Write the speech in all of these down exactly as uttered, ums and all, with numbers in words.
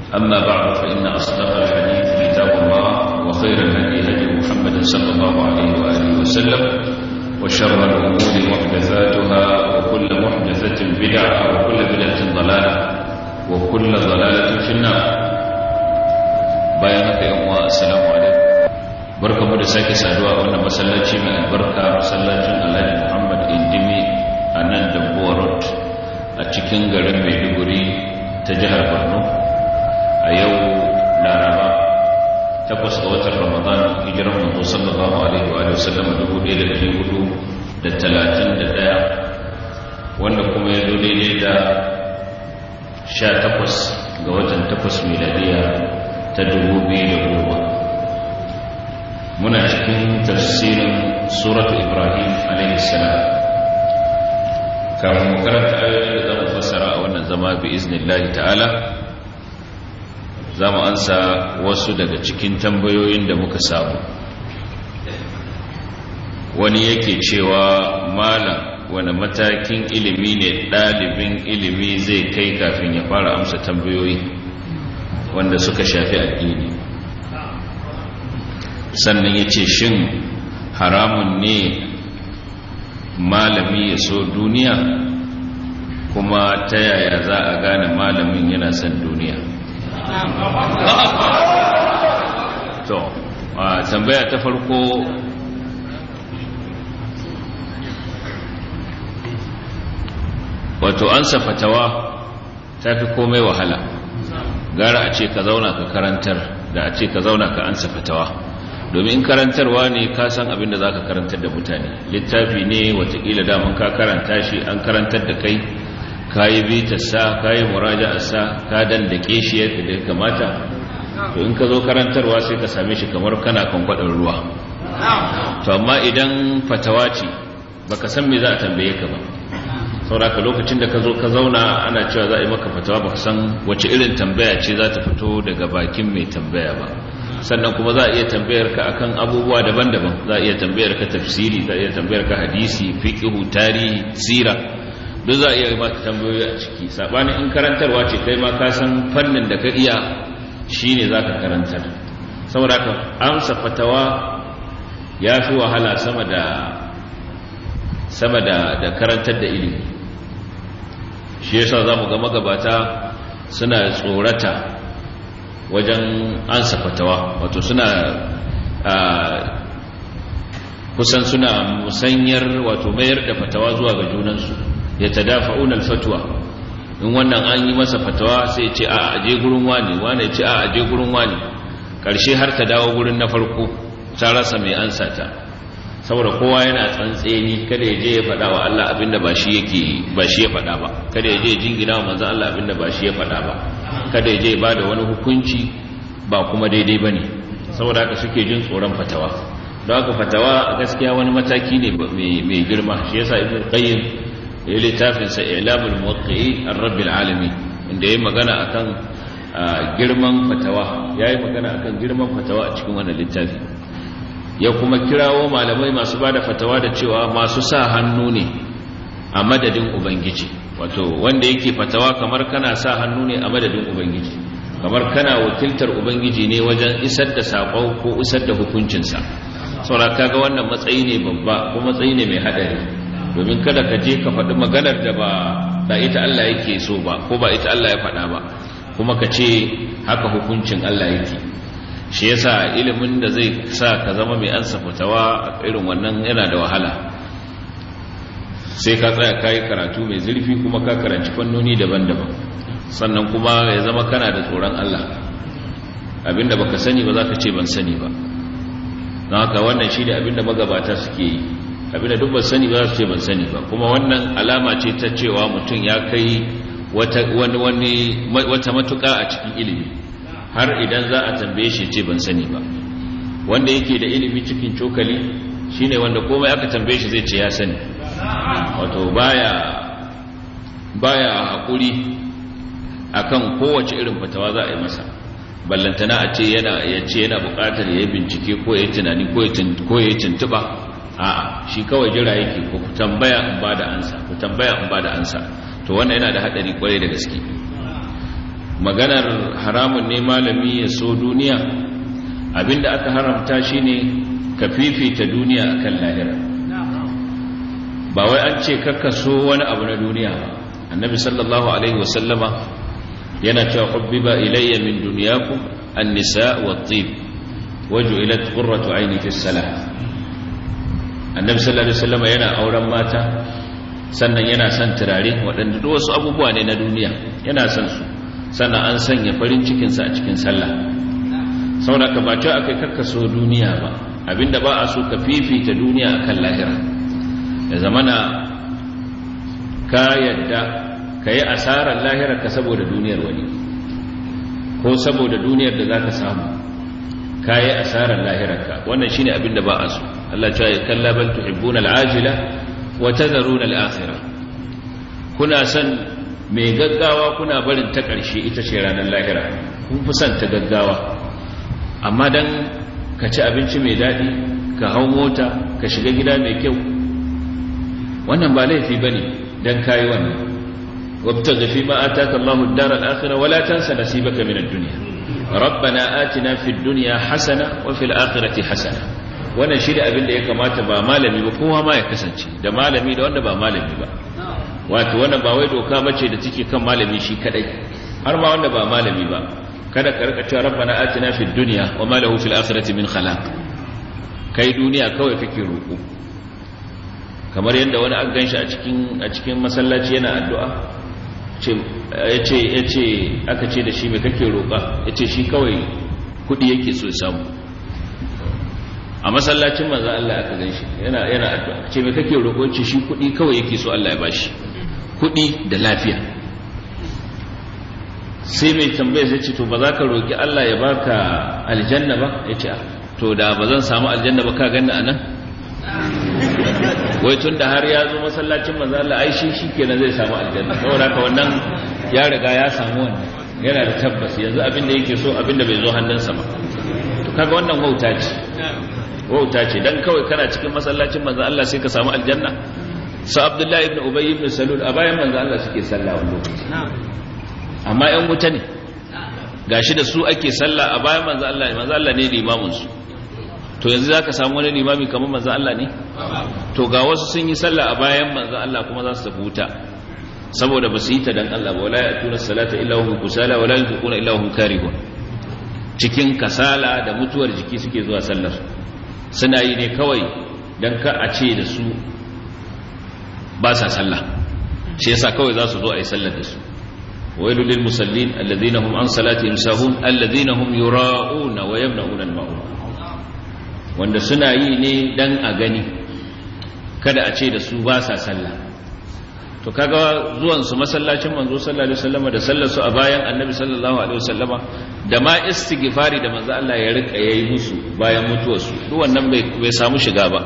أما بعد فإن أصدق الحديث كتاب الله وخير الهدي هدي محمد صلى الله عليه وآله وسلم وشر الأمور محدثاتها وكل محدثة بدعة وكل بدعة ضلالة وكل ضلالة في النار. بيانك يوم السلام عليكم. بركة مدساك سادوا وأن مسلاتي من البركة مسلاتي الله محمد إندمي أنان دبورت أتكين غرم ميدوغوري تجهر برنو أيو لاربا takwas ga watan Ramadan hijirar manzo sallallahu alaihi wa sallam dubu ɗaya da ɗari hudu da talatin da ɗaya wanda kuma ya zo daidai da sha takwas ga watan takwas miladiya ta dubu biyu da goma. Muna cikin tafsirin suratu Ibrahim alaihi salam. Kafin mu karanta ayoyin da zamu fassara a wannan zama bi iznillahi ta'ala, za mu ansa wasu daga cikin tambayoyin da muka samu. Wani yake cewa malam wani matakin ilimi ne ɗalibin ilimi zai kai kafin ya fara amsa tambayoyi wanda suka shafi addini. Sannan ya ce shin haramun ne malami ya so duniya, kuma ta yaya za a gane malamin yana son duniya? To, tambaya ta farko, wato ansa fatawa ta fi komai wahala. Gara a ce ka zauna ka karantar da a ce ka zauna ka ansa fatawa, domin karantarwa ne ka san abin da za ka karantar da mutane. Littafi ne watakila daman ka karanta shi, an karantar da kai, ka yi bitarsa, ka yi muraja'arsa, ka dandake shi yadda da ya kamata. To in ka zo karantarwa sai ka same shi kamar kana kwankwadon ruwa. To amma idan fatawa ce baka san me za a tambaye ka ba, sauraka lokacin da ka zo ka zauna ana cewa za a yi maka fatawa baka san wace irin tambaya ce za ta fito daga bakin mai tambaya ba. Sannan kuma za a iya tambayar ka akan abubuwa daban-daban, za a iya tambayar ka tafsiri, za a iya tambayar ka hadisi, fiqh, tarihi, sira, duk za a iya maka tambayoyi a ciki. Sabanin in karantarwa ce kai ma ka san fannin da ka iya shine zaka karantar. Saboda haka amsa fatawa yafi wahala sama da sama da da karantar da ilimi. Shi yasa zamu ga magabata suna tsorata wajen ansa fatawa, wato suna kusan suna musanyar wato mayar da fatawa zuwa ga junansu. Yatadafa'una al-fatwa, in wannan an yi masa fatawa sai ya ce a aje gurin wani, wani ya ce a aje gurin wani, karshe har ta dawo gurin na farko ta rasa mai ansa ta. Saboda kowa yana tsantseni, kada ya je ya faɗa wa Allah abinda ba shi yake ba shi ya faɗa ba, kada ya je jingina wa manzon Allah abinda ba shi ya faɗa ba, kada ya je ba da wani hukunci ba kuma daidai bane. Saboda haka suke jin tsoron fatawa. Don haka fatawa gaskiya wani mataki ne mai girma. Shi yasa Ibn Qayyim ya yi littafinsa I'lamul Muwaqqi'in ar-Rabbil Alamin, inda ya yi magana akan girman fatawa, ya yi magana akan girman fatawa a cikin wannan littafi. Ya kuma kirawo malamai masu ba da fatawa da cewa masu sa hannu ne a madadin Ubangiji, wato wanda yake fatawa kamar kana sa hannu ne a madadin Ubangiji, kamar kana wakiltar Ubangiji ne wajen isar da saƙo ko isar da hukuncinsa. Saboda kaga wannan matsayi ne babba, ko matsayi ne mai haɗari, domin kada ka je ka faɗi maganar da ba da ita Allah yake so ba, ko ba ita Allah ya faɗa ba, kuma ka ce haka hukuncin Allah yake. Shi yasa ilimin da zai sa ka zama mai ansa fatawa irin wannan yana da wahala. Sai ka tsaya kai karatu mai zurfi, kuma ka karanci fannoni daban-daban, sannan kuma ya zama kana da tsoron Allah. Abinda baka sani ba za ka ce ban sani ba. Don haka wannan shi ne abinda magabata suke yi. Abinda duk ban sani ba za su ce ban sani ba, kuma wannan alama ce ta cewa mutum ya kai wata wani wani wata matuƙa a cikin ilimi, har idan za a tambaye shi ce ban sani ba. Wanda yake da ilimi cikin cokali shine wanda komai aka tambaye shi zai ce ya sani, wato baya baya hakuri akan kowace irin fatawa za a yi masa, ballantana a ce yana ya ce yana buƙatar ya yi bincike ko ya yi tunani ko ya yi tuntuɓa. A'a, shi kawai jira yake ku tambaya in ba da ansa, ku tambaya in ba da ansa. To wannan yana da hadari kwarai da gaske. maganar haramun ne malami ya so duniya, abinda aka haramta shine ka fifita duniya akan lahira. Ba wai an ce kakka so wani abu na duniya ba. Annabi sallallahu alaihi wasallama yana cewa hubbiba ilayya min dunyakum an-nisa wat-tib waj'alat qurratu ayni fi as-salah. Annabi sallallahu alaihi wasallama yana auren mata, sannan yana son turare, waɗanda duk wasu abubuwa ne na duniya yana son su, sannan an sanya farin cikinsa a cikin sallah. Saboda ka ba cewa akai kakka so duniya ba, abinda ba a so ka fifita duniya akan lahira. Da zamana ka yadda ka yi asarar lahirarka saboda duniyar wani, ko saboda duniyar da za ka samu ka yi asarar lahirarka. Wannan shi ne abinda ba a so. Allah cewa ya kalla bal tuhibbuna al'ajila wa tadharuna al'akhirah. Kuna son mai gaggawa kuna barin ta ƙarshe, ita ce ranar lahira. Kun fi son ta gaggawa, amma dan ka ci abinci mai daɗi, ka hau mota, ka shiga gida mai kyau, wannan ba laifi bane dan kai wannan. wabtaghi fi ma ataka Allahu ad-dara al-akhirah wa la tansa nasibaka min ad-dunya rabbana atina fid dunya hasana wa fil akhirati hasana. Wannan shi da abin da ya kamata ba malami ba, kowa ma ya kasance, da malami da wanda ba malami ba. Wato wannan ba wai doka bace da take kan malami shi kadai, har ma wanda ba malami ba. Kada ka rika cewa rabbana atina fid dunya wa ma lahu fil akhirati min khalaq. Kai duniya kawai kake roko. Kamar yadda wani an ganshi a cikin a cikin masallaci yana addu'a, ce yace yace aka ce da shi me kake roka, yace shi kawai kudi yake so ya samu. A masallacin manzo Allah aka ganshi yana yana addu'a, ce me kake roko, yace shi kudi kawai yake so Allah ya bashi, kudi da lafiya. Sai mai tambaya sai ce to ba za ka roki Allah ya baka aljanna ba, yace to da ba zan samu aljanna ba ka ganni anan. Wai tun da har ya zo masallacin manzo Allah ai shi shikenan zai samu aljanna, saboda haka wannan ya riga ya samu wannan, yana da tabbas yanzu abin da yake so, abin da bai zo hannunsa ba. To kaga wannan wauta ce, wauta ce dan kawai kana cikin masallacin manzo Allah sai ka samu aljanna. Sa Abdullahi ibn Ubay ibn Salul a bayan manzo Allah suke sallah wannan lokaci, amma ƴan wuta ne, gashi da su ake sallah a bayan manzo Allah, manzo Allah ne limamin su. To yanzu zaka samu wani limami kamar manzo Allah ne? To ga wasu sun yi sallah a bayan manzo Allah kuma za su tafi wuta saboda ba su yi ta dan Allah ba. Wala ya'tuna salata illa hum kusala wala yunfiquna illa hum karihun. Cikin kasala da mutuwar jiki suke zuwa sallar, suna yi ne kawai dan ka a ce da su ba sa sallah, shi yasa kawai za su zo a yi sallar da su. wailul lil musallin alladhina hum an salatihim sahun alladhina hum yura'una wa yamna'una al-ma'un. Wanda suna yi ne dan a gani, kada a ce da su ba sa sallah. To kaga zuwan su masallacin manzo sallallahu alaihi wasallama da sallar su a bayan annabi sallallahu alaihi wasallama da ma istighfari da manzo Allah ya rika yayi musu bayan mutuwar su, duk wannan bai bai samu shiga ba.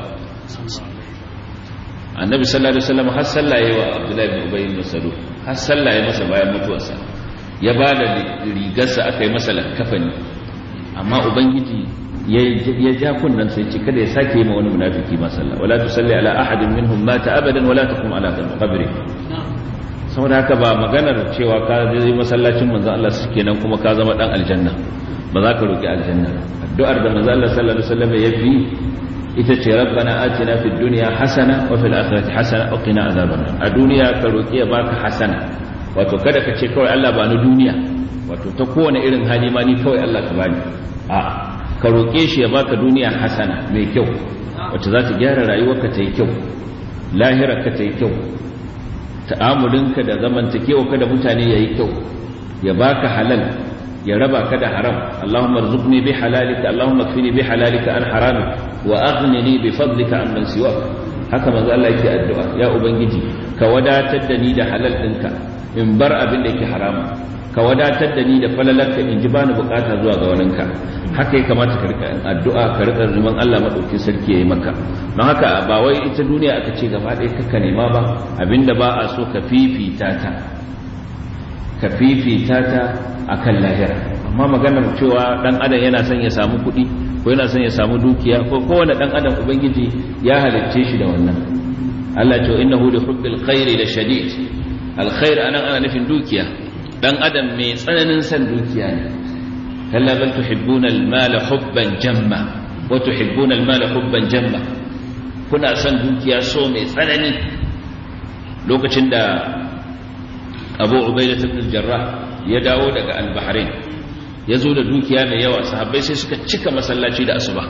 Annabi sallallahu alaihi wasallama har sallah yayi wa Abdullah ibn Ubay ibn Salul, har sallah yayi masa bayan mutuwarsa, ya bada rigarsa akai masa lakafani, amma ubangiji ya ja kunnan sai ce kada ya sake yi ma wani munafiki ma sallah, wala tusalli ala ahadin minhum mata abadan wala taqum ala qabri. Saboda haka ba maganar cewa ka je masallacin manzo Allah suke nan kuma ka zama dan aljanna, ba za ka roki aljanna. Addu'ar da manzo Allah sallallahu alaihi wasallam ya fi ita ce rabbana atina fid dunya hasana wa fil akhirati hasana wa qina azaban. A duniya ka roki ya baka hasana, wato kada ka ce kawai Allah ba ni duniya, wato ta kowane irin hali ma ni kawai Allah ka bani. A ka roƙe shi ya baka duniya hasana mai kyau, wacce za ta gyara rayuwarka ta yi kyau, lahirarka ta yi kyau, ta'amulinka da zamantakewarka da mutane ya yi kyau, ya baka halal, ya raba ka da haram. Allahumma rzuqni bi halalika, Allahumma kfini bi halalika an haramik, wa aghnini bi fadlika amman siwak. Haka manzo Allah yake addu'a, ya ubangiji ka wadatar da ni da halal ɗinka, in bar abin da yake harama, ka wadatar da ni da falalarka in ji bani bukata zuwa ga waninka. Haka ya kamata ka rika addu'a, ka rika neman Allah madaukakin sarki yayi maka. Don haka ba wai ita duniya aka ce gaba ɗaya kaka nema ba, abinda ba a so ka fifita ta, ka fifita ta akan lahira. Amma maganar cewa dan adam yana son ya samu kuɗi ko yana son ya samu dukiya, ko kowane dan adam ubangiji ya halicce shi da wannan. Allah ce innahu li hubbil khairi la shadid. Alkhair anan ana nufin dukiya. dan adam mai tsananin san dukiya ne kalla bal tuhibbuna al-mala hubban jamma wa tuhibbuna al-mala hubban jamma kuna san dukiya so mai tsanani. Lokacin da Abu Ubaidah ibn al-Jarrah ya dawo daga al-Bahrain ya zo da dukiya mai yawa, sahabbai sai suka cika masallaci da asuba,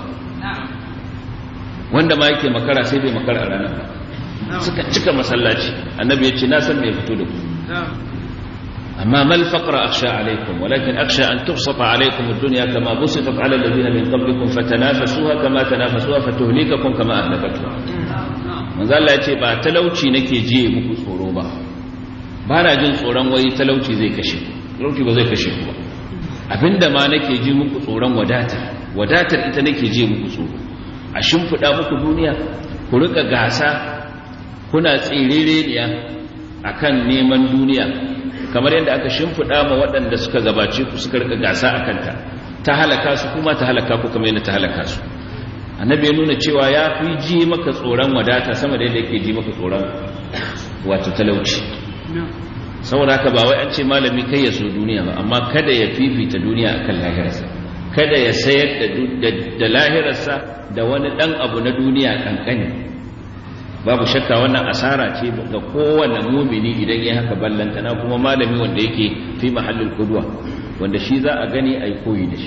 wanda ma yake makara sai bai makara a ranar ba, suka cika masallaci. Annabi ya ce na san me ya fito da ku, amma mal faqra akhsha alaykum walakin akhsha an tubsata alaykum ad-dunya kama busitat ala alladhina min qablikum fatanafasuha kama tanafasuha fatuhlikakum kama ahlakatuha. Manzo Allah ya ce ba talauci nake ji muku tsoro ba, ba na jin tsoron wai talauci zai kashe ku, talauci ba zai kashe ku ba. Abinda ma nake ji muku tsoron wadatar, wadatar ita nake ji muku tsoro. A shimfiɗa muku duniya ku rika gasa kuna tsirereniya akan neman duniya, kamar yadda aka shimfiɗa ma waɗanda suka gabace ku suka rika gasa a kanta, ta halaka su kuma ta halaka ku kamar yadda ta halaka su. Annabi ya nuna cewa ya fi ji maka tsoron wadata sama da yadda yake ji maka tsoron wato talauci. Saboda haka ba wai an ce malami kai ya so duniya ba, amma kada ya fifita duniya akan lahirarsa, kada ya sayar da lahirarsa da wani ɗan abu na duniya kankani. Babu shakka wannan asara ce ga kowane mumini idan ya haka ballantana kuma malami wanda yake fi mahallin kudwa, wanda shi za a gani a yi koyi da shi.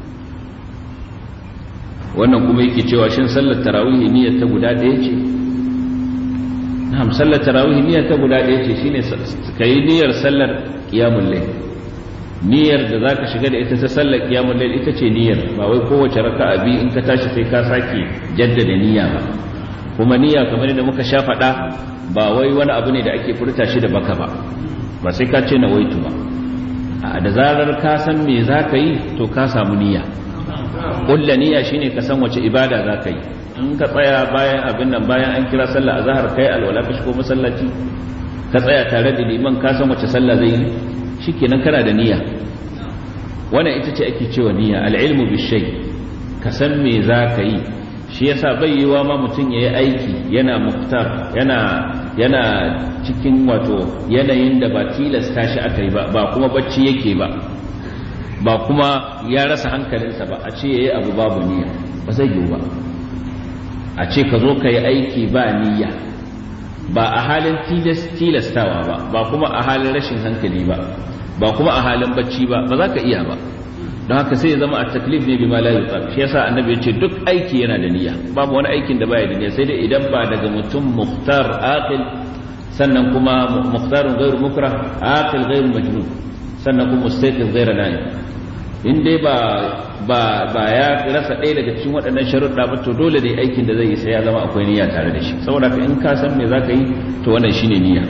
Wannan kuma yake cewa shin sallar tarawih niyyar ta guda ɗaya ce? Na'am, sallar tarawih niyyar ta guda ɗaya ce, shine kai niyyar sallar qiyamul layl. Niyyar da zaka shiga da ita ta sallar qiyamul layl ita ce niyyar, ba wai kowace raka'a bi in ka tashi sai ka sake jaddada niyya ba. Kuma niyya kamar yadda muka sha faɗa ba wai wani abu ne da ake furta shi da baka ba, ba sai ka ce nawaitu ba. A da zarar ka san me zaka yi to ka samu niyya. Kullu niyya shine ka san wace ibada zaka yi. In ka tsaya bayan abin nan bayan an kira sallah azhar kai alwala ka shigo masallaci ka tsaya tare da liman ka san wace sallah zai yi, shikenan kana da niyya. Wannan ita ce ake cewa niyya, al-ilmu bish-shay, ka san me zaka yi. Shi yasa bai yiwa ma mutum yayi aiki yana muftar, yana yana cikin wato yanayin da ba tilasta shi akai ba, ba kuma bacci yake ba, ba kuma ya rasa hankalinsa ba, a ce yayi abu babu niyya ba zai yiwu ba. A ce ka zo ka yi aiki ba niyya, ba a halin tilastawa ba, ba kuma a halin rashin hankali ba, ba kuma a halin bacci ba, ba za ka iya ba. Don haka sai ya zama a taklif ne bi ma la yuqam. Shi yasa annabi ya ce duk aiki yana da niyya, babu wani aikin da baya da niyya, sai dai idan ba daga mutum muhtar aqil, sannan kuma muhtarun ghairu mukrah, aqil ghairu majnun, sannan kuma mustaqil ghairu naim. In dai ba ba ba ya rasa ɗaya daga cikin waɗannan sharuɗa ba, to dole dai aikin da zai yi sai ya zama akwai niyya tare da shi. Saboda ka in ka san me zaka yi to wannan shine niyya.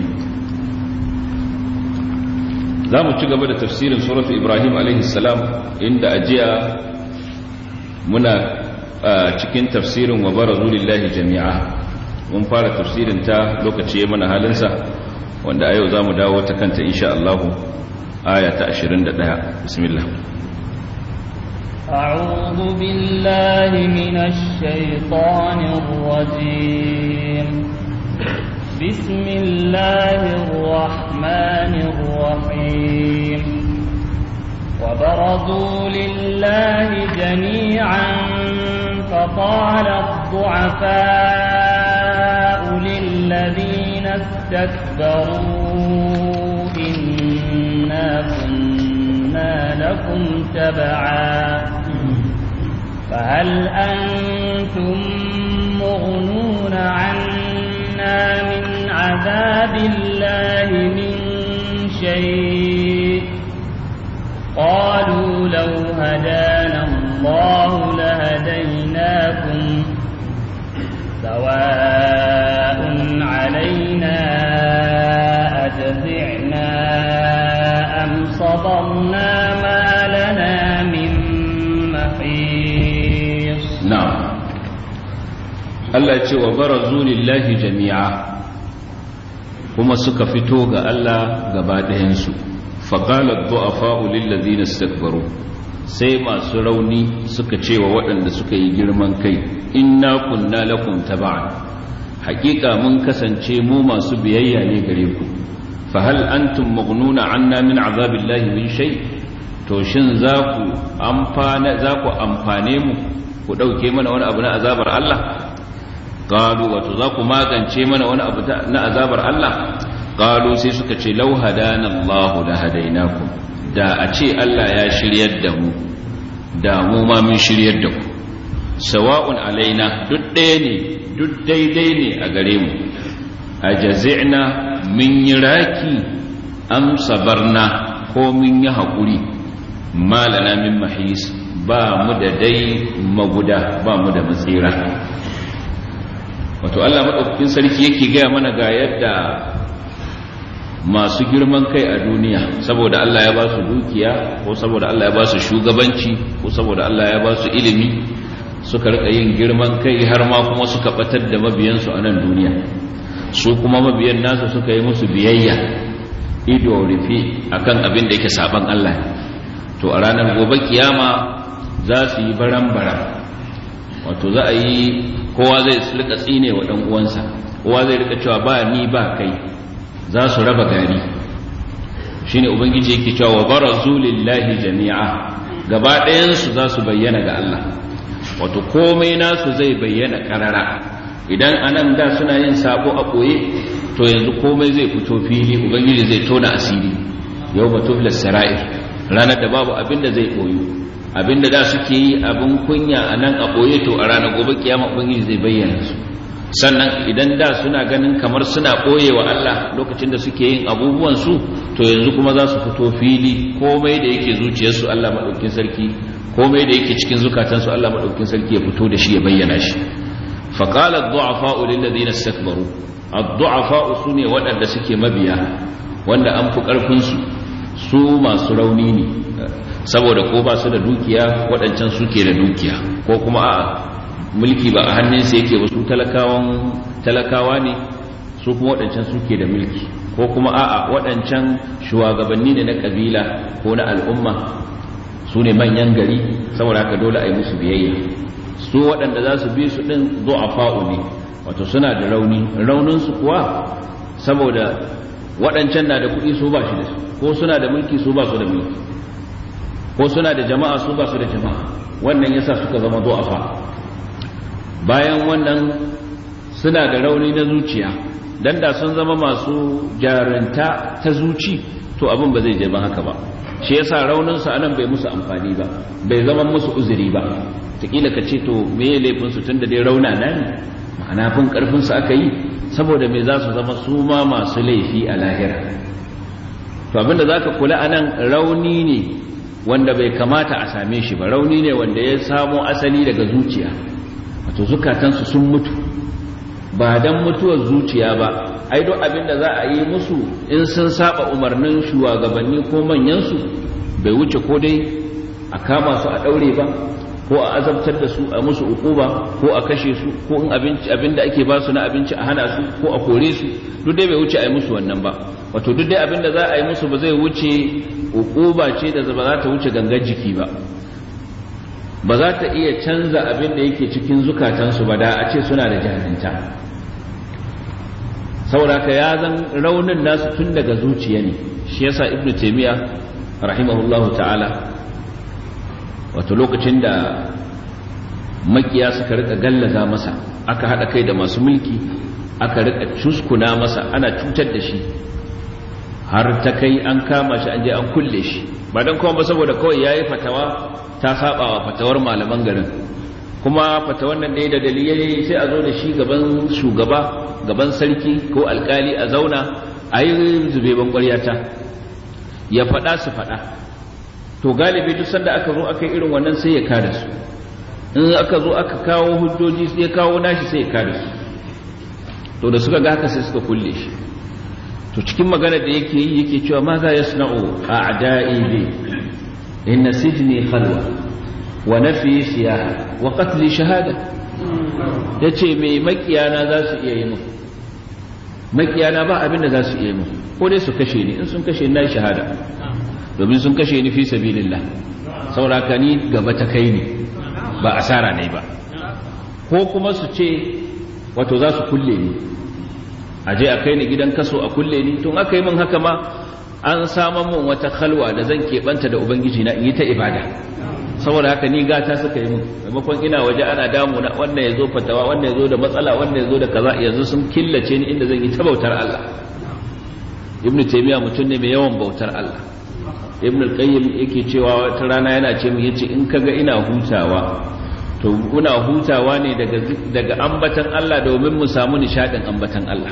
Za mu ci gaba da tafsirin suratu Ibrahim alaihi salam, inda ajiya muna cikin tafsirin wa barazu lillahi jami'a. Mun fara tafsirin ta lokaci ya mana halinsa, wanda a yau za mu dawo ta kanta insha Allah, aya ta ashirin da ɗaya. Bismillah. أعوذ بالله من الشيطان الرجيم. بسم الله الرحمن الرحيم. وبرزوا لله جميعا فقال الضعفاء للذين استكبروا إنا كنا لكم تبعا فهل أنتم مغنون عنا من عذاب الله من شيء قالوا لو هدانا الله لهديناكم سواء علينا أجزعنا أم صبرنا ما لنا من محيص. نعم. Allah ce wa barazu lillahi jami'a, kuma suka fito ga Allah gaba ɗayansu. Faƙalar du'afa'u lillazina istakbaru, sai masu rauni suka ce wa waɗanda suka yi girman kai, inna kunna lakum taba'an, haƙiƙa mun kasance mu masu biyayya ne gare ku. fa hal antum mughnuna anna min azabillahi min shay to shin za ku amfana za ku amfane mu ku dauke mana wani abu na azabar Allah qalu wato za ku magance mana wani abu na azabar Allah qalu sai suka ce law hadana Allahu la hadainakum da a ce Allah ya shiryar da mu da mu ma mun shiryar da ku sawa'un alaina duk ɗaya ne duk daidai ne a gare mu ajazina min yi raki am sabarna ko mun yi haƙuri malana min mahis ba mu da dai maguda ba mu da matsira. Wato Allah maɗaukakin sarki yake gaya mana ga yadda masu girman kai a duniya saboda Allah ya ba su dukiya ko saboda Allah ya ba su shugabanci ko saboda Allah ya ba su ilimi suka rika yin girman kai har ma kuma suka batar da mabiyansu a nan duniya, su kuma mabiyan nasu suka yi musu biyayya ido rufe akan abin da yake saban Allah. To a ranar gobe kiyama za su yi baran-baran, wato za a yi kowa zai rika tsine wa ɗan uwansa, kowa zai rika cewa ba ni ba kai, za su raba gari. Shine ubangiji yake cewa wa barazu lillahi jami'a, gaba ɗayansu za su bayyana ga Allah, wato komai nasu zai bayyana karara. Idan anan da suna yin sabo a ɓoye, to yanzu komai zai fito fili, ubangiji zai tona asiri. Yau ba tubla sara'ir, ranar da babu abin da zai ɓoyu, abin da da suke yi abin kunya a nan a ɓoye, to a ranar gobe kiyama ubangiji zai bayyana su. Sannan idan da suna ganin kamar suna ɓoye wa Allah lokacin da suke yin abubuwansu, to yanzu kuma za su fito fili, komai da yake zuciyarsu Allah maɗaukin sarki, komai da yake cikin zukatansu Allah maɗaukin sarki ya fito da shi ya bayyana shi. فقال الضعفاء للذين استكبروا الضعفاء sune waɗanda suke mabiya wanda an fi ƙarfinsu, su masu rauni ne saboda ko ba su da dukiya waɗancan suke da dukiya, ko kuma a mulki ba a hannunsa yake ba, su talakawan talakawa ne, su kuma waɗancan suke da mulki, ko kuma a'a waɗancan shugabanni ne na ƙabila ko na al'umma, su ne manyan gari saboda haka dole a yi musu biyayya. Su waɗanda za su bi su ɗin du'afa'u ne, wato suna da rauni, rauninsu kuwa saboda waɗancan na da kuɗi su ba shi da su, ko suna da mulki su ba su da mulki, ko suna da jama'a su ba su da jama'a, wannan yasa suka zama du'afa. Bayan wannan suna da rauni na zuciya, dan da sun zama masu jarunta ta zuci to abin ba zai je ba haka ba. Shi yasa rauninsu anan bai musu amfani ba, bai zama musu uzuri ba. Takila ka ce to me laifinsu tun da dai rauna na ne, ma'ana fin ƙarfinsu aka yi, saboda me za su zama su ma masu laifi a lahira. To abinda za ka kula a nan rauni ne wanda bai kamata a same shi ba, rauni ne wanda ya samo asali daga zuciya, wato zukatansu sun mutu ba don mutuwar zuciya ba. Ai duk abinda za a yi musu in sun saba umarnin shugabanni ko manyansu bai wuce ko dai a kama su a ɗaure ba, ko a azabtar da su a musu ukuba, ko a kashe su, ko in abinci abinda ake ba su na abinci a hana su, ko a kore su, duk dai bai wuce a yi musu wannan ba. Wato duk dai abinda za a yi musu ba zai wuce ukuba ce da ba za ta wuce gangar jiki ba, ba za ta iya canza abinda yake cikin zukatansu ba, da a ce suna da jahinta. Saboda ka ya zan raunin nasu tun daga zuciya ne. Shi yasa Ibn Taymiyyah rahimahullahu ta'ala, wato lokacin da makiya suka rika gallaza masa, aka hada kai da masu mulki aka rika cuskuna masa, ana cutar da shi har ta kai an kama shi an je an kulle shi, ba dan kuma ba saboda kawai yayi fatawa ta saba wa fatawar malaman garin, kuma fatawan nan ne da dalilai sai a zo da shi gaban shugaba, gaban sarki ko alkali, a zauna a yi zubeban ƙwaryata ya faɗa su faɗa. To galibi duk sanda aka zo aka yi irin wannan sai ya kada su, in aka zo aka kawo hujjoji sai ya kawo nashi sai ya kada su. To da suka ga haka sai suka kulle shi. To cikin magana da yake yi yake cewa ma za yasna'u a'da'i bi inna sijni khalwa wa nafi siyaha wa qatli shahada. Yace me makiyana za su iya yi muku, makiyana ba abin da za su iya yi muku, ko dai su kashe ni, in sun kashe ni na shahada, domin sun kashe ni fi sabilillah, sauraka ni gaba ta kai ni ba asara ne ba, ko kuma su ce wato za su kulle ni, a je a kai ni gidan kaso a kulle ni tun aka yi min haka ma an saman min wata khalwa da zan keɓanta da ubangiji na in yi ta ibada saboda haka ni gata suka yi min maimakon ina waje ana damuna wannan ya zo fatawa wannan ya zo da matsala wannan ya zo da kaza yanzu sun killace ni inda zan yi ta bautar Allah. Ibn Taymiyyah mutum ne mai yawan bautar Allah. Ibn al-Qayyim yake cewa wata rana yana ce min yace in kaga ina hutawa to kuna hutawa ne daga daga ambatan Allah domin mu samu nishadin ambatan Allah.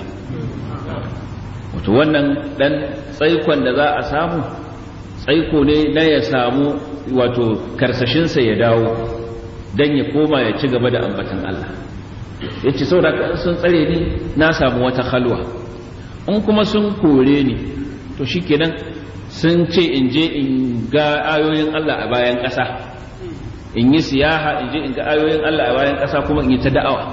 Wato wannan dan tsaikon da za a samu tsaiko ne na ya samu wato karsashinsa ya dawo dan ya koma ya ci gaba da ambatan Allah. Yace saboda sun tsare ni na samu wata khalwa in kuma sun kore ni to shikenan sun ce in je in ga ayoyin Allah a bayan ƙasa in yi siyaha in je in ga ayoyin Allah a bayan ƙasa kuma in yi ta da'awa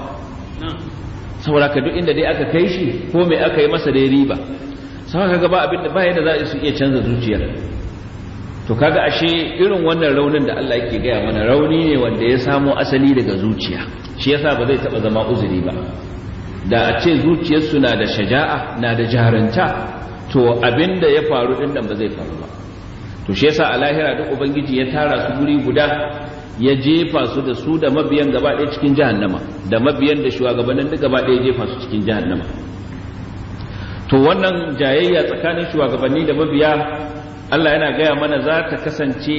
saboda ka duk inda dai aka kai shi ko mai aka yi masa dai riba saboda kaga ba abin da ba yadda za su iya canza zuciyar to kaga ashe irin wannan raunin da Allah yake gaya mana rauni ne wanda ya samo asali daga zuciya shi yasa ba zai taba zama uzuri ba da a ce zuciyarsu na da shaja'a na da jaranta to abinda ya faru din nan ba zai faru ba to shi yasa a lahira duk ubangiji ya tara su guri guda ya jefa su da su da mabiyan gaba ɗaya cikin jahannama da mabiyan da shugabannin duk gaba ɗaya jefa su cikin jahannama to wannan jayayya tsakanin shugabanni da mabiya Allah yana gaya mana za ta kasance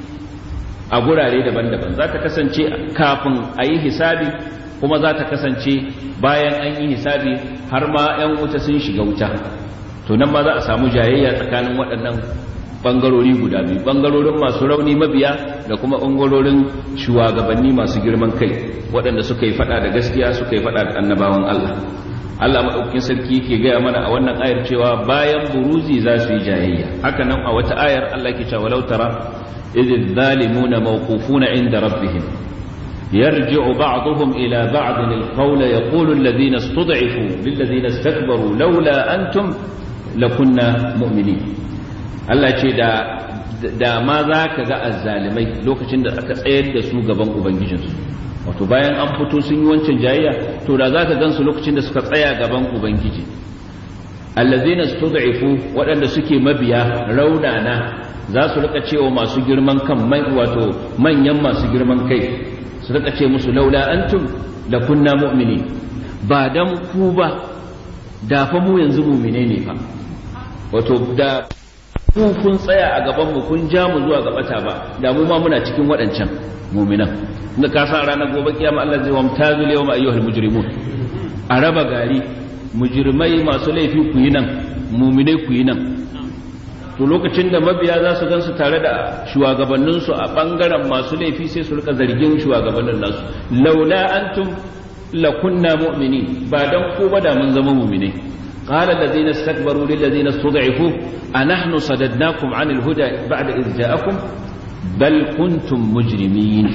a gurare daban-daban za ta kasance kafin a yi hisabi kuma za ta kasance bayan an yi hisabi har ma 'yan wuta sun shiga wuta to nan ma za a samu jayayya tsakanin waɗannan ɓangarori guda biyu ɓangarorin masu rauni mabiya da kuma ɓangarorin shugabanni masu girman kai waɗanda suka yi faɗa da gaskiya suka yi faɗa da annabawan Allah Allah maɗaukin sarki yake gaya mana a wannan ayar cewa bayan buruzi za su yi jayayya haka nan a wata ayar Allah ke cewa walau tara idh zalimuna mawqufuna inda rabbihim yarji'u ba'dhum ila ba'd al-qawl yaqulu alladhina istud'ifu lil ladhina istakbaru laula antum lakunna mu'minin Allah ce da da ma za ka ga azzalimai lokacin da aka tsayar da su gaban ubangijinsu wato bayan an fito sun yi wancan jayayya to da za ka gansu lokacin da suka tsaya gaban ubangiji allazina stud'ifu waɗanda suke mabiya raunana za su rika cewa masu girman kan mai wato manyan masu girman kai su rika ce musu laula antum la kunna mu'minin ba dan ku ba da fa mu yanzu mu'mine ne fa wato da ku kun tsaya a gaban mu kun ja mu zuwa gabata ba da mu ma muna cikin waɗancan mu'minan inda ka san ranar gobe kiyama Allah zai wamtazu yawma ayyuhal mujrimun a raba gari mujrimai masu laifi ku yi nan mu'minai ku yi nan to lokacin da mabiya za su gansu tare da shugabannin su a bangaren masu laifi sai su rika zargin shugabannin nasu laula antum lakunna mu'minin ba dan ku ba da mun zama mu'minai قال الذين استكبروا للذين استضعفوا أنحن صددناكم عن الهدى بعد إذ جاءكم بل كنتم مجرمين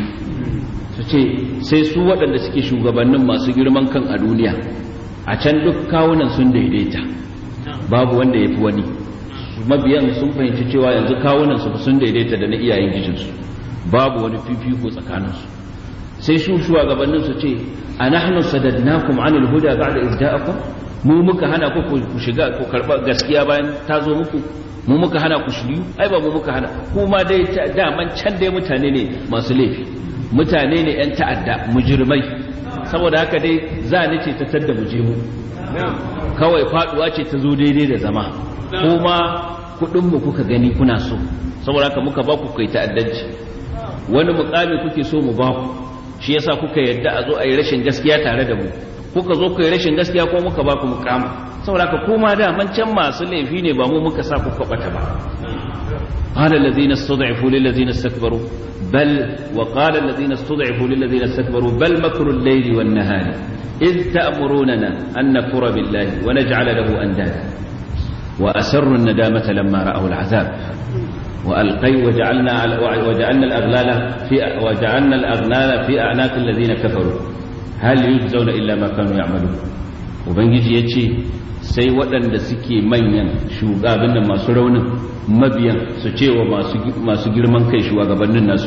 sai su waɗanda suke shugabannin masu girman kan a duniya a can duk kawunan sun daidaita babu wanda ya fi wani mabiyan sun fahimci cewa yanzu kawunan su sun daidaita da na iyayen gijinsu babu wani fifiko tsakaninsu sai su shugabannin su ce a nahnu sadadnakum anil huda ba'da idh ja'akum mu muka hana ku ku shiga ku karba gaskiya bayan ta zo muku mu muka hana ku shiryu ai ba mu muka hana kuma dai daman can dai mutane ne masu laifi mutane ne yan ta'adda mujrimai saboda haka dai za ni ce ta tadda mu je mu kawai faduwa ce ta zo daidai da zama kuma kudin mu kuka gani kuna so saboda haka muka ba ku kai ta'addanci wani mukami kuke so mu ba ku shi yasa kuka yadda a zo a yi rashin gaskiya tare da mu kuka zo ku yi rashin gaskiya ko muka ba ku mukama saboda haka kuma da man can masu laifi ne ba mu muka sa kuka bata ba qala alladhina istud'ifu lil ladhina istakbaru bal wa qala alladhina istud'ifu lil ladhina istakbaru bal makru al-layli wan nahari id ta'murunana an nakfura billahi wa naj'ala lahu andada wa asarru an-nadamata lamma ra'aw al-'adhab وألقي وجعلنا وجعلنا الأغلال في وجعلنا الأغلال في أعناق الذين كفروا هل يجزون إلا ما كانوا يعملون وبنجي يجي sai waɗanda suke manyan shugaban da masu raunin mabiyan su ce wa masu girman kai shugabannin nasu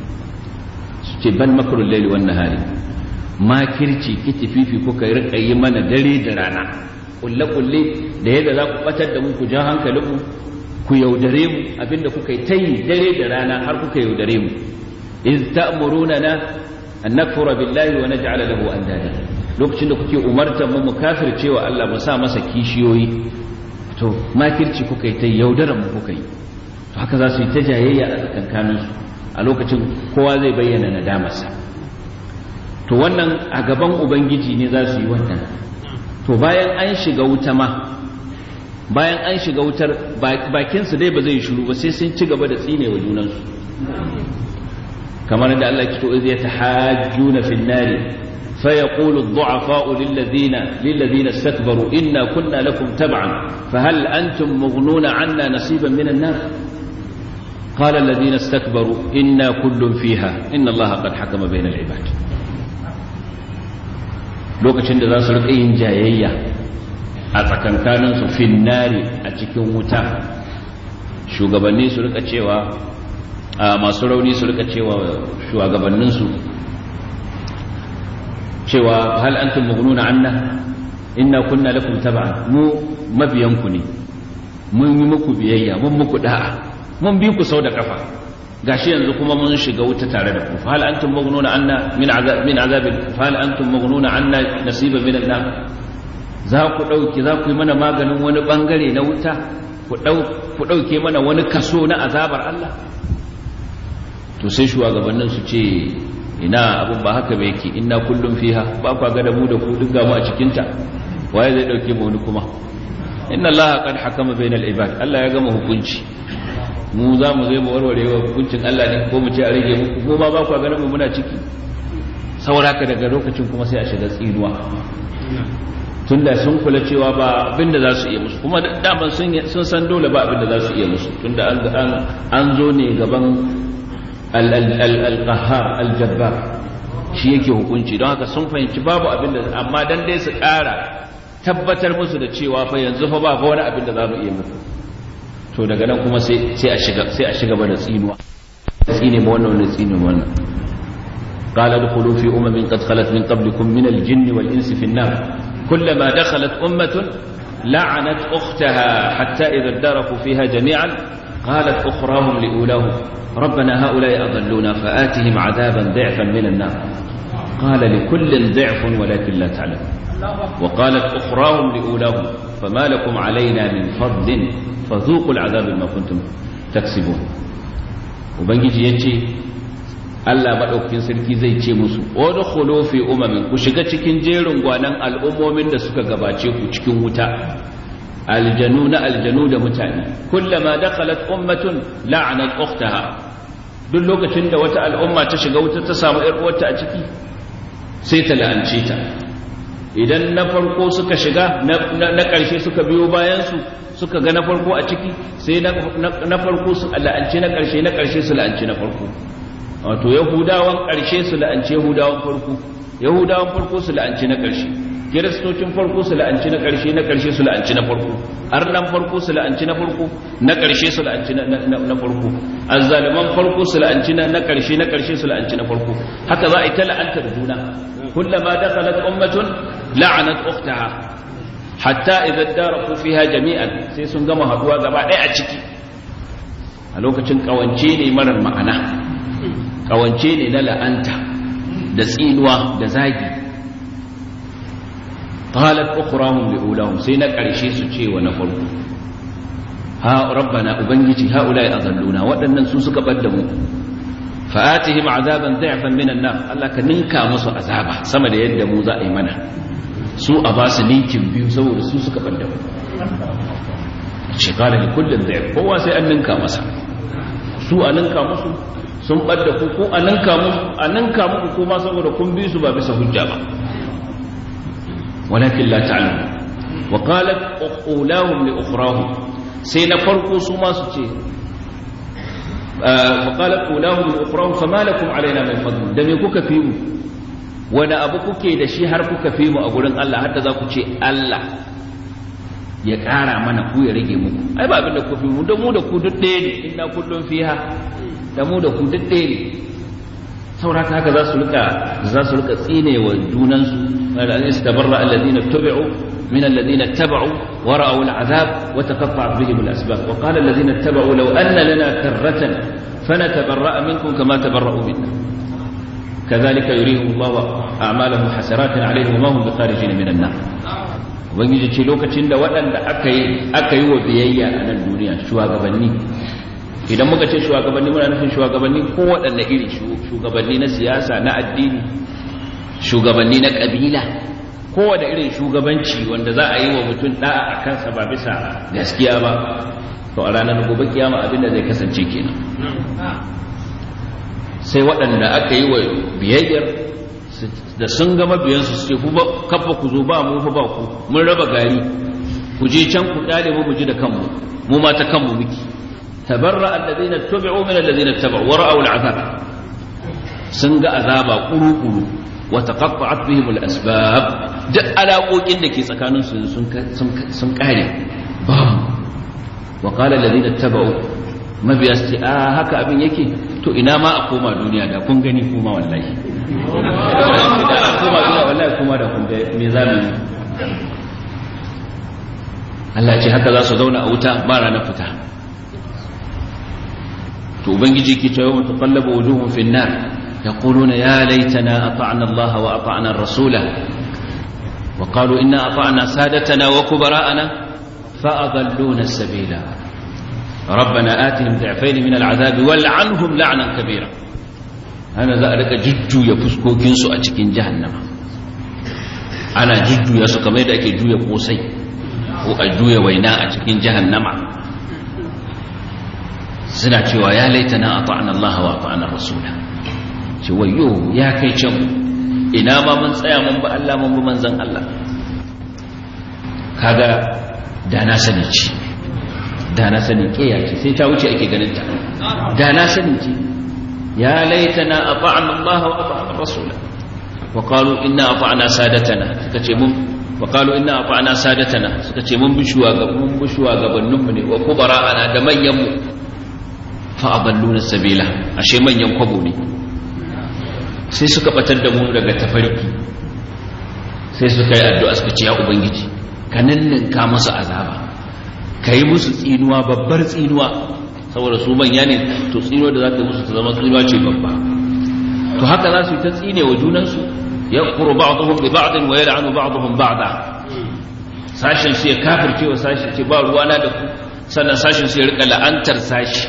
su ce ban makarun laili wannan hari makirci kiti fifi kuka rika yi mana dare da rana kulle-kulle da yadda za ku batar da mu ku ja hankalinmu ku yaudare mu abinda kuka yi ta yi dare da rana har kuka yaudare mu iz ta'muruna na an nakfura billahi wa naj'ala lahu andada lokacin da kuke umartar mu mu kafircewa Allah mu sa masa kishiyoyi to makirci kuka yi ta yaudaran mu kuka yi to haka za su yi ta jayayya a tsakankanin su a lokacin kowa zai bayyana nadamarsa to wannan a gaban ubangiji ne za su yi wannan to bayan an shiga wuta ma bayan an shiga wutar bakinsu dai ba zai shiru ba sai sun ci gaba da tsine wa junansu kamar da Allah ya ce iz yatahajjuna fin nari fa yaqulu ad-du'afa'u lil ladina lil ladina istakbaru inna kunna lakum tab'an fa hal antum mughnuna 'anna nasiban min an-nar qala alladhina istakbaru inna kullun fiha inna Allaha qad hakama bayna al-'ibad lokacin da za su rika yin jayayya a tsakankaninsu finnari a cikin wuta shugabanni su rika cewa a masu rauni su rika cewa shugabanninsu cewa hal antum mughnuna anna inna kunna lakum tab'an mu mabiyanku ne mun yi muku biyayya mun muku da'a mun bi ku sau da kafa gashi yanzu kuma mun shiga wuta tare da ku hal antum mughnuna anna min azab min azab hal antum mughnuna anna nasiban min an-nar za ku ɗauke za ku yi mana maganin wani ɓangare na wuta ku ɗauke mana wani kaso na azabar Allah to sai shugabannin su ce ina abin ba haka bai yake inna kullum fiha ba kwa ga da mu da ku duk ga mu a cikinta waye zai ɗauke mu wani kuma inna Allah qad hakama bainal ibad Allah ya gama hukunci mu za mu zai mu warware wa hukuncin Allah ne ko mu ce a rage muku mu ma ba kwa ganin mu muna ciki saboda haka daga lokacin kuma sai a shiga tsinuwa tunda sun kula cewa ba abinda za su iya musu kuma daman sun san dole ba abinda za su iya musu tunda an zo ne gaban al-qahhar al-jabbar shi yake hukunci don haka sun fahimci babu abinda amma dan dai su ƙara tabbatar musu da cewa fa yanzu fa ba wani abinda za mu iya muku to daga nan kuma sai a shiga sai a shiga ba da tsinuwa tsine ma wannan wannan tsine ma wannan قال ادخلوا في أمم قد خلت من قبلكم من الجن والإنس في النار كلما دخلت أمة لعنت أختها حتى إذا اداركوا فيها جميعا قالت أخراهم لأولاهم ربنا هؤلاء أضلونا فآتهم عذابا ضعفا من النار قال لكل ضعف ولكن لا تعلم وقالت أخراهم لأولاهم فما لكم علينا من فضل فذوقوا العذاب بما كنتم تكسبون وبنجي يجي Allah maɗaukakin sarki zai ce musu wadkhulu fi umamin ku shiga cikin jerin gwanan al'ummomin da suka gabace ku cikin wuta aljanu na aljanu da mutane kullama dakhalat ummatun la'anat ukhtaha duk lokacin da wata al'umma ta shiga wuta ta samu ƴar uwarta a ciki sai ta la'ance ta idan na farko suka shiga na ƙarshe suka biyo bayan su suka ga na farko a ciki sai na farko su la'ance na ƙarshe na ƙarshe su la'ance na farko wato yahudawan ƙarshe su la'anci yahudawan farko yahudawan farko su la'anci na ƙarshe kiristocin farko su la'anci na ƙarshe na ƙarshe su la'anci na farko arnan farko su la'anci na farko na ƙarshe su la'anci na farko azzaliman farko su la'anci na ƙarshe na ƙarshe su la'anci na farko haka za a yi ta la'antar juna kullama dakhalat ummatun la'anat ukhtaha hatta idza daraku fiha jami'an sai sun gama haduwa gaba ɗaya a ciki a lokacin kawance ne marar ma'ana kawance ne na la'anta da tsinuwa da zagi qalat ukhrahum liulahum sai na karshe su ce wa na farko ha rabbana ubangiji haula'i adalluna waɗannan su suka bar da mu fa'atihim azaban da'fan minan nar Allah ka ninka musu azaba sama da yadda mu za a yi mana su a ba su ninkin biyu saboda su suka bar da mu shi qala li kullin da'f kowa sai an ninka masa su a ninka musu sun ɓadda ku ko a ninka muku kuma saboda kun bi su ba bisa hujja ba walakin la ta'lamu wa qalat ulahum li ukhrahum sai na farko su ma su ce wa qalat ulahum li ukhrahum fama lakum alaina min fadl da me kuka fi mu wani abu kuke da shi har kuka fi mu a gurin Allah har da za ku ce Allah ya ƙara mana ku ya rage muku ai ba abin da ku fi mu da mu da ku duk ɗaya ne inna kullun fiha da mu da ku duk ɗaya ne saurata haka za su rika za su rika tsine wa junansu da istabarra alladhina tubi'u من الذين اتبعوا ورأوا العذاب وتقطعت بهم الأسباب وقال الذين اتبعوا لو أن لنا كرة فنتبرأ منكم كما تبرأوا منا كذلك يريهم الله أعمالهم حسرات عليهم وما هم بخارجين من النار ubangiji ce lokacin da waɗanda aka yi aka yi wa biyayya a nan duniya shugabanni idan muka ce shugabanni muna nufin shugabanni ko waɗanne iri shugabanni na siyasa na addini shugabanni na ƙabila ko da irin shugabanci wanda za a yi wa mutum da'a a kansa ba bisa gaskiya ba to a ranar gobe kiyama abin da zai kasance kenan sai waɗanda aka yi wa biyayyar da sun gama biyansu su ce ku kafa ku zo ba mu fa ba ku mun raba gari ku je can ku dale mu ji da kanmu mu ma ta kanmu miki tabarra alladhina tubi'u min alladhina tabi'u wa ra'u al'azab sun ga azaba kuru-kuru wa taqatta'at bihim al-asbab duk alaƙoƙin da ke tsakanin su sun sun kare babu wa qala alladhina tabi'u mabiya su ce a haka abin yake to ina ma a koma duniya da kun gani kuma wallahi da a koma duniya wallahi kuma da kun ga me zamu yi Allah ce haka za su zauna a wuta ba ranar fita to ubangiji ke cewa mutaqallabu wujuhum fi an-nar yaquluna ya laitana ata'na Allah wa ata'na ar-rasula wa qalu inna ata'na sadatana wa kubara'ana fa adalluna as-sabila ربنا آتهم ضعفين من العذاب والعنهم لعنا كبيرا أنا ذلك جدو يفسكو كنسو أتكين جهنم أنا جدو يسو كما يدأك جو يقوسي وأجو يويناء أتكين جهنم سنة ويا ليتنا أطعنا الله وأطعنا الرسول ويو يا كي شم إنما من سيا من بألا من بمنزن الله هذا دانا سنيتي da na sani ƙiya ce sai ta wuce ake ganin ta da na sani ce ya laitana ata'na Allah wa ata'na Rasul wa qalu inna ata'na sadatana suka ce mun wa qalu inna ata'na sadatana suka ce mun bi shugaban mun bi shugabannin mu ne wa kubara'ana da manyan mu fa adalluna sabila ashe manyan kwabo ne sai suka batar da mu daga tafarki sai suka yi addu'a suka ce ya ubangiji ka ninninka musu azaba ka yi musu tsinuwa babbar tsinuwa saboda su manya ne to tsinuwa da za ta musu ta zama tsinuwa ce babba to haka za su yi ta tsine wa junansu ya kuro ba'aduhum bi ba'din wa yal'anu ba'aduhum ba'da sashin su ya kafirce wa sashin ce ba ruwana da ku sannan sashin su ya rika la'antar sashi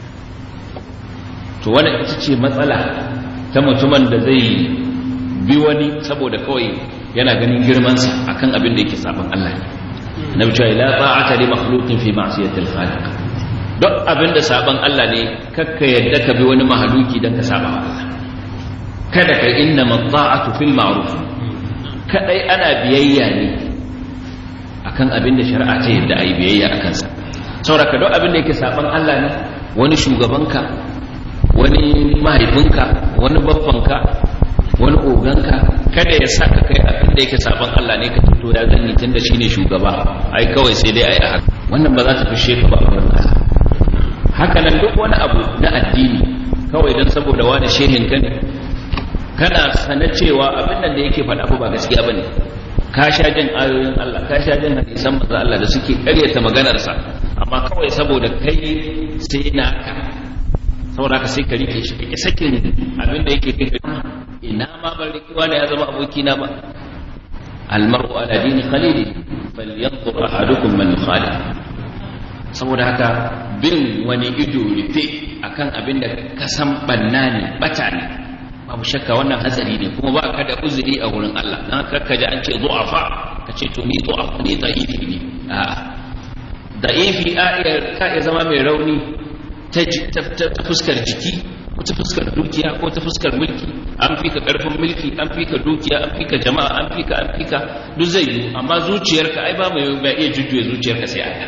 to wannan ita ce matsala ta mutumin da zai bi wani saboda kawai yana ganin girmansa akan abin da yake saban Allah ne nabi cewa la ta'ata li makhluqin fi ma'siyati al-khaliq duk abinda saban Allah ne kakka yadda ka bi wani mahaluki dan ka saba wa Allah kada ka inna mata'atu fil ma'ruf kadai ana biyayya ne akan abinda shari'a ta yadda ai biyayya akan sa saboda duk abinda yake saban Allah ne wani shugabanka wani mahaifinka wani babbanka wani oganka kada ya saka kai abin da yake saban Allah ne ka fito ya zanni tunda shine shugaba ai kawai sai dai ai a haka wannan ba za ta fishe ka ba a wurin Allah haka nan duk wani abu na addini kawai dan saboda wani shehin ka ne kana sanar cewa abin nan da yake faɗa ba gaskiya bane ka sha jin ayoyin Allah ka sha jin hadisan manzo Allah da suke ƙaryata maganar sa amma kawai saboda kai sai na ka saboda ka sai ka rike shi kake sakin abin da yake kai ina ma ban rikiwa ne ya zama abokina ba almar'u ala dini khalili falyanzur ahadukum man yukhalil saboda haka bin wani ido rufe akan abin da ka san banna ne bata ne babu shakka wannan hatsari ne kuma ba ka da uzuri a wurin Allah dan haka kaje an ce du'afa ka ce to ni du'afa ne da'ifi ne a da'ifi a ka ya zama mai rauni ta fuskar jiki ko ta fuskar dukiya ko ta fuskar mulki an fi ka karfin mulki an fi ka dukiya an fi ka jama'a an fi ka an fi ka duk zai yi amma zuciyarka ai ba mai ba iya jujjuya zuciyarka sai Allah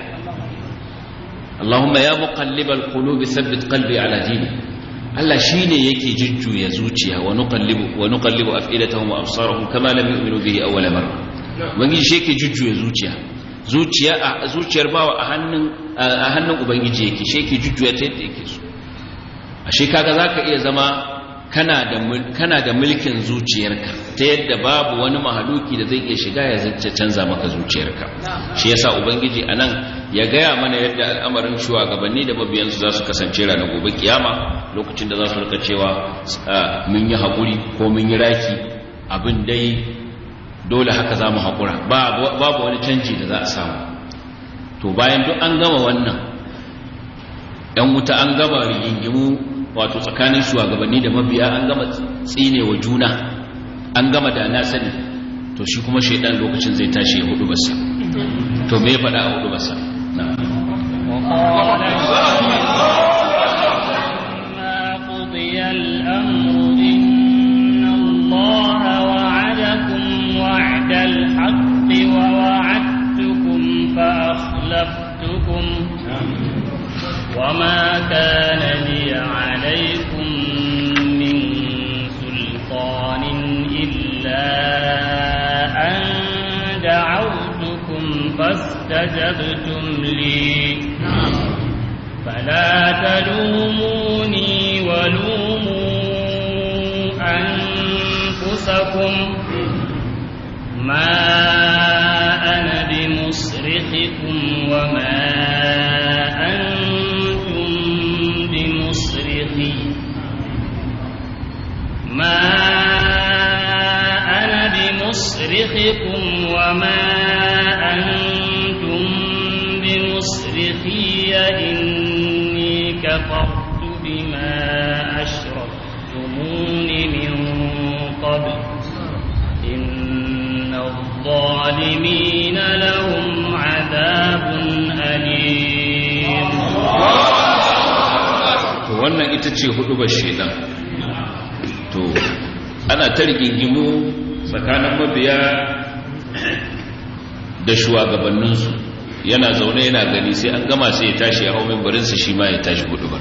Allahumma ya muqallibal qulubi thabbit qalbi ala dini Allah shine yake jujjuya zuciya wa nuqallibu wa nuqallibu afidatahum wa absarahum kama lam yu'minu bihi awwal marra wani shi yake jujjuya zuciya zuciya a zuciyar bawa a hannun a hannun ubangiji yake shi yake jujjuya ta yadda yake so ashe kaga zaka iya zama kana da kana da mulkin zuciyarka ta yadda babu wani mahaluki da zai iya shiga ya canza maka zuciyarka. Shi yasa ubangiji anan ya gaya mana yadda al'amarin shugabanni da mabiyansu za su kasance ranar gobe kiyama, lokacin da za su rika cewa mun yi haƙuri ko mun yi raki, abin dai dole haka za mu haƙura, babu wani canji da za a samu. To bayan duk an gama wannan, ‘yan wuta an gama rigingimu wato tsakanin shugabanni da mabiya, an gama tsine wa juna, an gama da na sani, to shi kuma shaidan lokacin zai tashi ya hudu basa. To me ya faɗa a hudu basa? فأخلفتكم وما كان لي عليكم من سلطان إلا أن دعوتكم فاستجبتم لي فلا تلوموني ولوموا أنفسكم ما أنا بمصرخكم وما أنتم بمصرخي ما أنا بمصرخكم وما أنتم بمصرخي إني كفرت بما أشركتمون من قبل الظالمين لهم عذاب أليم. wannan ita ce hudubar shedan. To ana ta rigingimu tsakanin mabiya da shugabanninsu, yana zaune yana gani, sai an gama sai ya tashi a hau mimbarinsa shi ma ya tashi hudubar.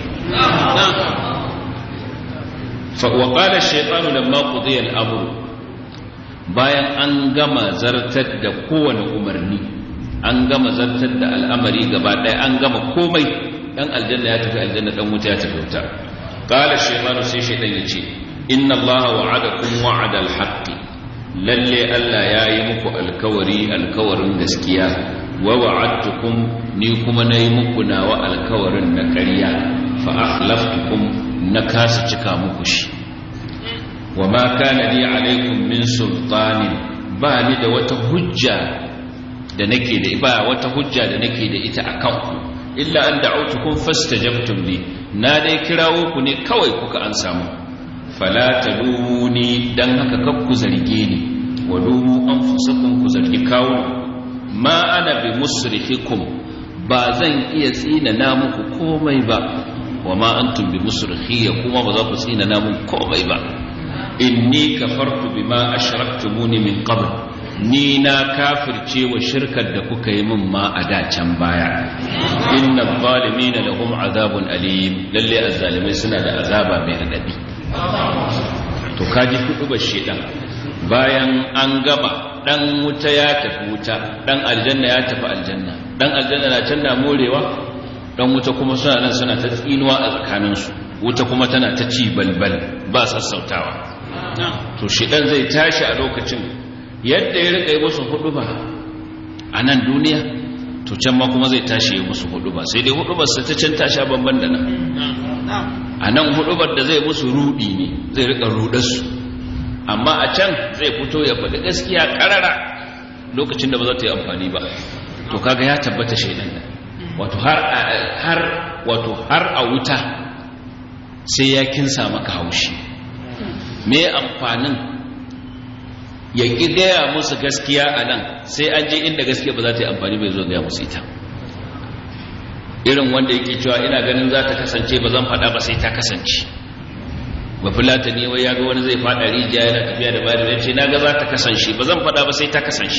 fa wa qala ash-shaytanu lamma qudiya al-amru, bayan an gama zartar da kowane umarni, an gama zartar da al'amari gaba ɗaya, an gama komai, ɗan aljanna ya tafi aljanna, ɗan wuta ya tafi wuta. Ƙala shaitanu, sai shaitan ya ce, inna allaha wa'adakum wa'adal haqqi, lalle Allah ya yi muku alkawari, alkawarin gaskiya, wa wa'adtukum, ni kuma na yi muku nawa alkawarin na ƙarya, fa akhlaftukum, na kasa cika muku shi. wa ma kana li alaikum min sultanin, ba ni da wata hujja da nake da ba wata hujja da nake da ita akan ku, illa an da'utukum fastajabtum li, na dai kirawo ku ne kawai kuka an samu. fala talumuni, dan haka kar ku zarge ni, wa lumu anfusakum, ku zargi kawo. ma ana bi musrihikum, ba zan iya tsina na muku komai ba, wa ma antum bi musrihiyya, kuma ba za ku tsina na muku komai ba. inni kafartu bima ashraktumuni min qabl, ni na kafirce wa shirkar da kuka yi min ma a da can baya. inna adh-dhalimina lahum adhabun alim, lalle azzalimai suna da azaba mai radadi. to kaji hudubar shedan, bayan an gaba, dan wuta ya tafi wuta, dan aljanna ya tafi aljanna, dan aljanna na can na morewa, dan wuta kuma suna nan suna ta tsinuwa a tsakaninsu, wuta kuma tana ta ci balbal ba sassautawa. to shedan zai tashi a lokacin yadda ya rika yi musu huduba a nan duniya, to can ma kuma zai tashi ya musu huduba, sai dai hudubar sa ta can tashi banban da nan. a nan hudubar da zai musu rudi ne, zai rika rudarsu, amma a can zai fito ya faɗi gaskiya ƙarara lokacin da ba za ta yi amfani ba. to kaga ya tabbata shedan nan wato har har wato har a wuta sai ya kinsa maka haushi. me amfanin ya ƙi gaya musu gaskiya a nan, sai an je inda gaskiya ba za ta yi amfani bai zo gaya musu ita. irin wanda yake cewa ina ganin za ta kasance ba zan faɗa ba sai ta kasance. ba fulata ne wai ya ga wani zai faɗa rijiya yana tafiya da bayan ya ce na ga za ta kasance ba zan faɗa ba sai ta kasance.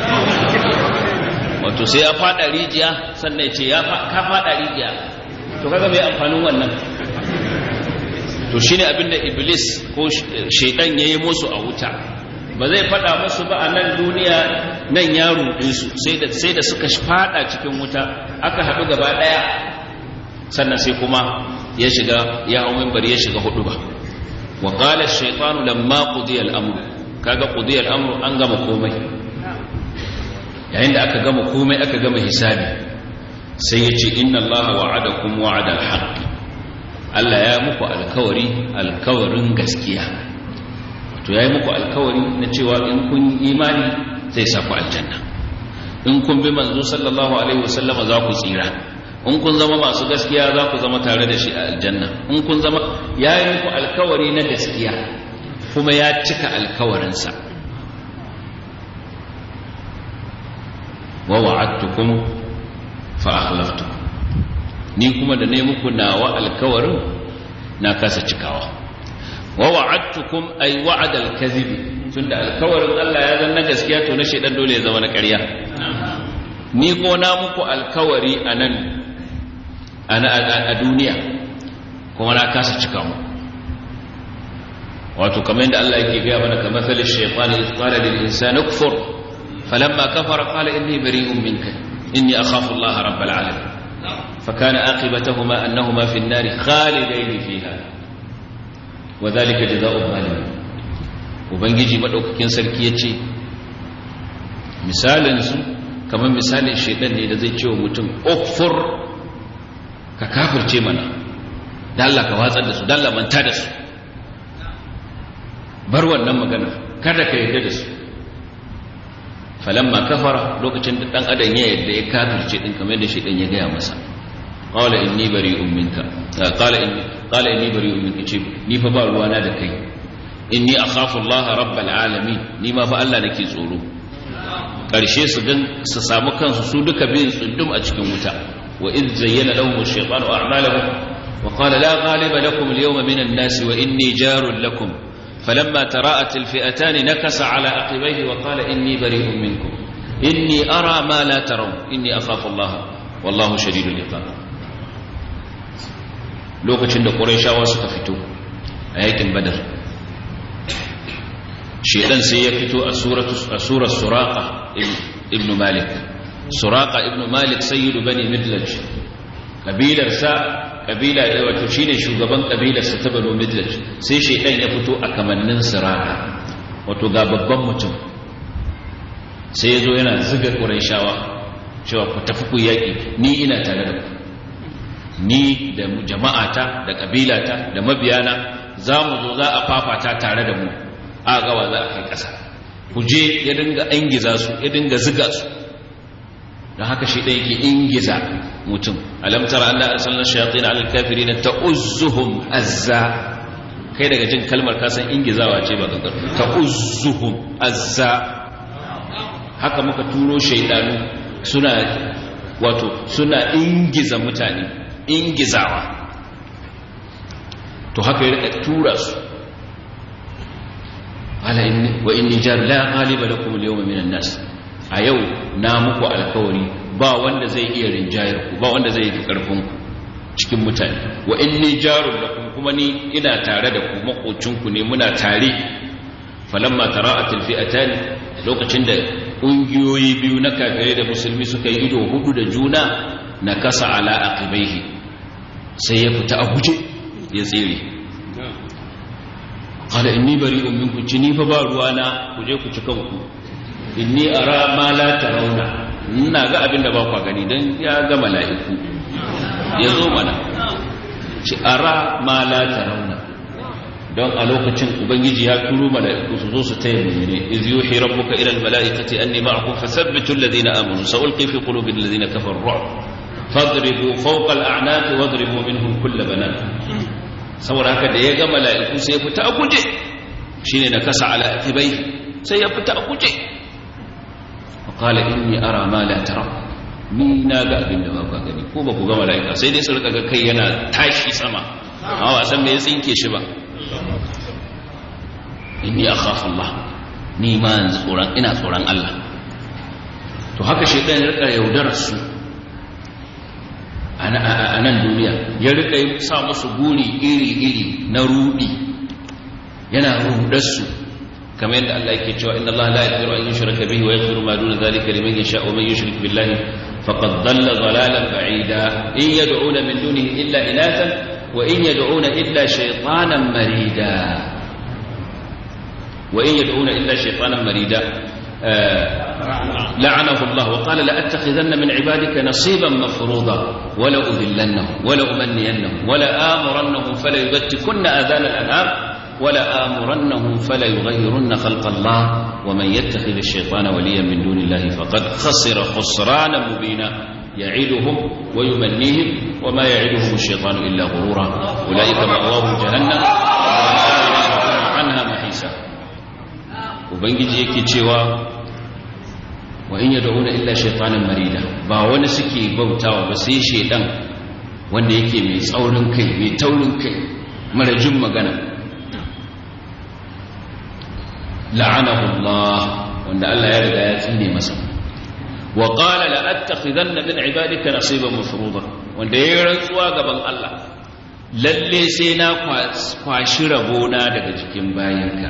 wato sai ya faɗa rijiya sannan ya ce ka faɗa rijiya, to kaga mai amfanin wannan. to shine abinda iblis ko shaidan yayi musu a wuta, ba zai fada musu ba a nan duniya, nan ya ruɗe su, sai da sai da suka fada cikin wuta aka haɗu gaba ɗaya, sannan sai kuma ya shiga ya hawo minbari ya shiga hudu ba wa qala ash-shaytanu lamma qudiya al-amr kaga qudiya al-amr an gama komai yayin da aka gama komai aka gama hisabi sai yace inna allaha wa'adakum wa'ada al-haqq Allah ya muku alkawari alkawarin gaskiya to yayi muku alkawari na cewa in kun imani zai sa ku aljanna in kun bi manzo sallallahu alaihi wasallam za ku tsira in kun zama masu gaskiya za ku zama tare da shi a aljanna in kun zama yayi muku alkawari na gaskiya kuma ya cika alkawarinsa wa wa'adtukum fa akhlaftukum ni kuma da ne muku nawa alkawarin na kasa cikawa wa wa'adtukum ay wa'ada al-kadhib tunda alkawarin Allah ya zanna gaskiya to na shedan dole ya zama na ƙarya ni ko na muku alkawari anan ana a duniya kuma na kasa cika mu wato kamar yadda Allah yake ga mana kamar salil shaytani iz qala lil insani kfur falamma kafara qala inni bari'un minka inni akhafu Allah rabbal alamin فكان عاقبتهما أنهما في النار خالدين فيها وذلك جزاء الظالمين وبنجي مدوكين sarki yace misalin su kamar misalin shedan ne da zai ce wa mutum ukfur ka kafirce mana dan Allah ka watsar da su dan Allah manta da su bar wannan magana kada ka yarda da su falamma kafara lokacin da dan adam ya yarda ya kafirce din kamar da shedan ya gaya masa qala inni bari'un minka qala inni qala inni bari'un minka ce ni fa ba ruwana da kai inni akhafu Allah rabbal alamin ni ma fa Allah nake tsoro karshe su gan su samu kansu su duka bin tsundum a cikin wuta wa id zayyana lahum ash-shaytanu a'malahum wa qala la ghaliba lakum al-yawma min an-nas wa inni jarun lakum falamma tara'at al-fi'atan nakasa ala aqibaihi wa qala inni bari'un minkum inni ara ma la tarawun inni akhafu Allah wallahu shadidul iqab lokacin da quraishawa suka fito a yakin badar shedan sai ya fito a suratu a surar suraqa ibn malik suraqa ibn malik sayyidu bani midlaj kabilar sa kabila da wato shine shugaban kabilar sa ta bani midlaj sai shedan ya fito a kamannin suraqa wato ga babban mutum sai yazo yana zuga quraishawa cewa ku tafi ku yaki ni ina tare da ku ni da jama'ata da kabilata da mabiyana za mu zo za a fafata tare da mu a gawa za a kai ƙasa ku je ya dinga ingiza su ya dinga ziga su don haka shi ɗaya yake ingiza mutum alam tara anna arsalna shayatin ala alkafirin ta'uzzuhum azza kai daga jin kalmar ka san ingizawa ce ba gagar ta'uzzuhum azza haka muka turo shaydanu suna wato suna ingiza mutane ingizawa to haka ya rika tura su ala inni wa inni jar la ghaliba lakum al-yawma min an-nas a yau na muku alkawari ba wanda zai iya rinjayar ku ba wanda zai yi karfin ku cikin mutane wa inni jarun lakum kuma ni ina tare da ku makocin ku ne muna tare falamma tara'at al-fi'atan lokacin da kungiyoyi biyu na kafirai da musulmi suka yi ido hudu da juna na kasa ala aqibaihi sai ya fita a guje ya tsere qala inni bari'un minkum ni fa ba ruwana ku je ku ci kanku inni ara ma la tarawna ina ga abinda ba ku gani dan ya ga mala'iku yazo mana ci ara ma la tarawna don a lokacin ubangiji ya turo mala'iku su zo su taya ne iz yuhi rabbuka ila al-mala'ikati anni ma'akum fasabbitu alladhina amanu sa'ulqi fi qulubi alladhina kafaru ar-ru'b fadribu fawqa al-a'naq wadribu minhum kull banan saboda haka da ya ga mala'iku sai ya fita a guje shine na kasa ala atibai sai ya fita a guje qala inni ara ma la tara ni na ga abin da ba ku gani ko ba ku ga mala'ika sai dai su rika ga kai yana tashi sama amma ba san me ya tsinke shi ba inni akhafu Allah ni ma tsoron ina tsoron Allah to haka shedan ya rika yaudarar su a nan duniya ya rika yi sa musu guri iri-iri na rudi yana rudarsu kamar yadda Allah yake cewa inna Allah la yaghfiru an yushraka bihi wa yaghfiru ma duna dhalika liman yasha wa man yushrik billahi faqad dhalla dhalalan ba'ida in yad'una min dunihi illa inathan wa in yad'una illa shaytanan marida wa in yad'una illa shaytanan marida la'anahu Allah wa qala la attakhidanna min ibadika nasiban mafruḍa wa la udhillannahum wa la umanniyannahum wa la amurannahum fala yubattikunna adhana al-an'am wa la amurannahum fala yughayyirunna khalqa Allah wa man yattakhidh ash-shaytana waliyan min dunillahi faqad khasira khusranan mubina يعدهم ويمنيهم وما يعدهم الشيطان إلا غرورا أولئك مأواهم جهنم عنها محيصا وبنجي yake cewa wa in yad'una illa shaytanan marida ba wani suke bautawa ba sai shedan wanda yake mai tsaurin kai mai taurin kai mara jin magana la'anahu Allah wanda Allah ya riga ya tsine masa wa qala la attakhidanna min ibadika nasiban mafruḍa wanda yayin rantsuwa gaban Allah lalle sai na kwashi rabona daga cikin bayinka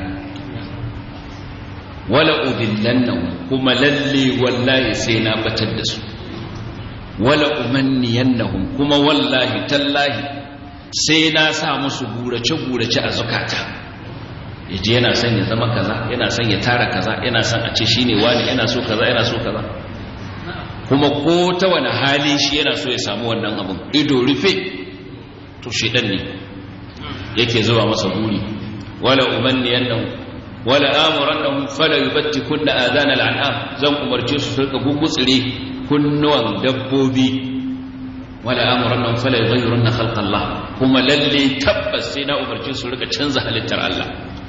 wala udillannahum kuma lalle wallahi sai na batar da su wala umanniyannahum kuma wallahi tallahi sai na sa musu gurace gurace a zakata yaje yana son ya zama kaza yana son ya tara kaza yana son a ce shine wani yana so kaza yana so kaza kuma ko ta wani hali shi yana so ya samu wannan abin ido rufe to shedan ne yake zuwa masa buri wala umanniyannahum wala amurannahum fala yubattikunna adana al'an'am zan umarce su su rika gugutsire kunnuwan dabbobi wala amurannahum fala yughayyirunna khalqa Allah kuma lalle tabbas sai na umarce su rika canza halittar Allah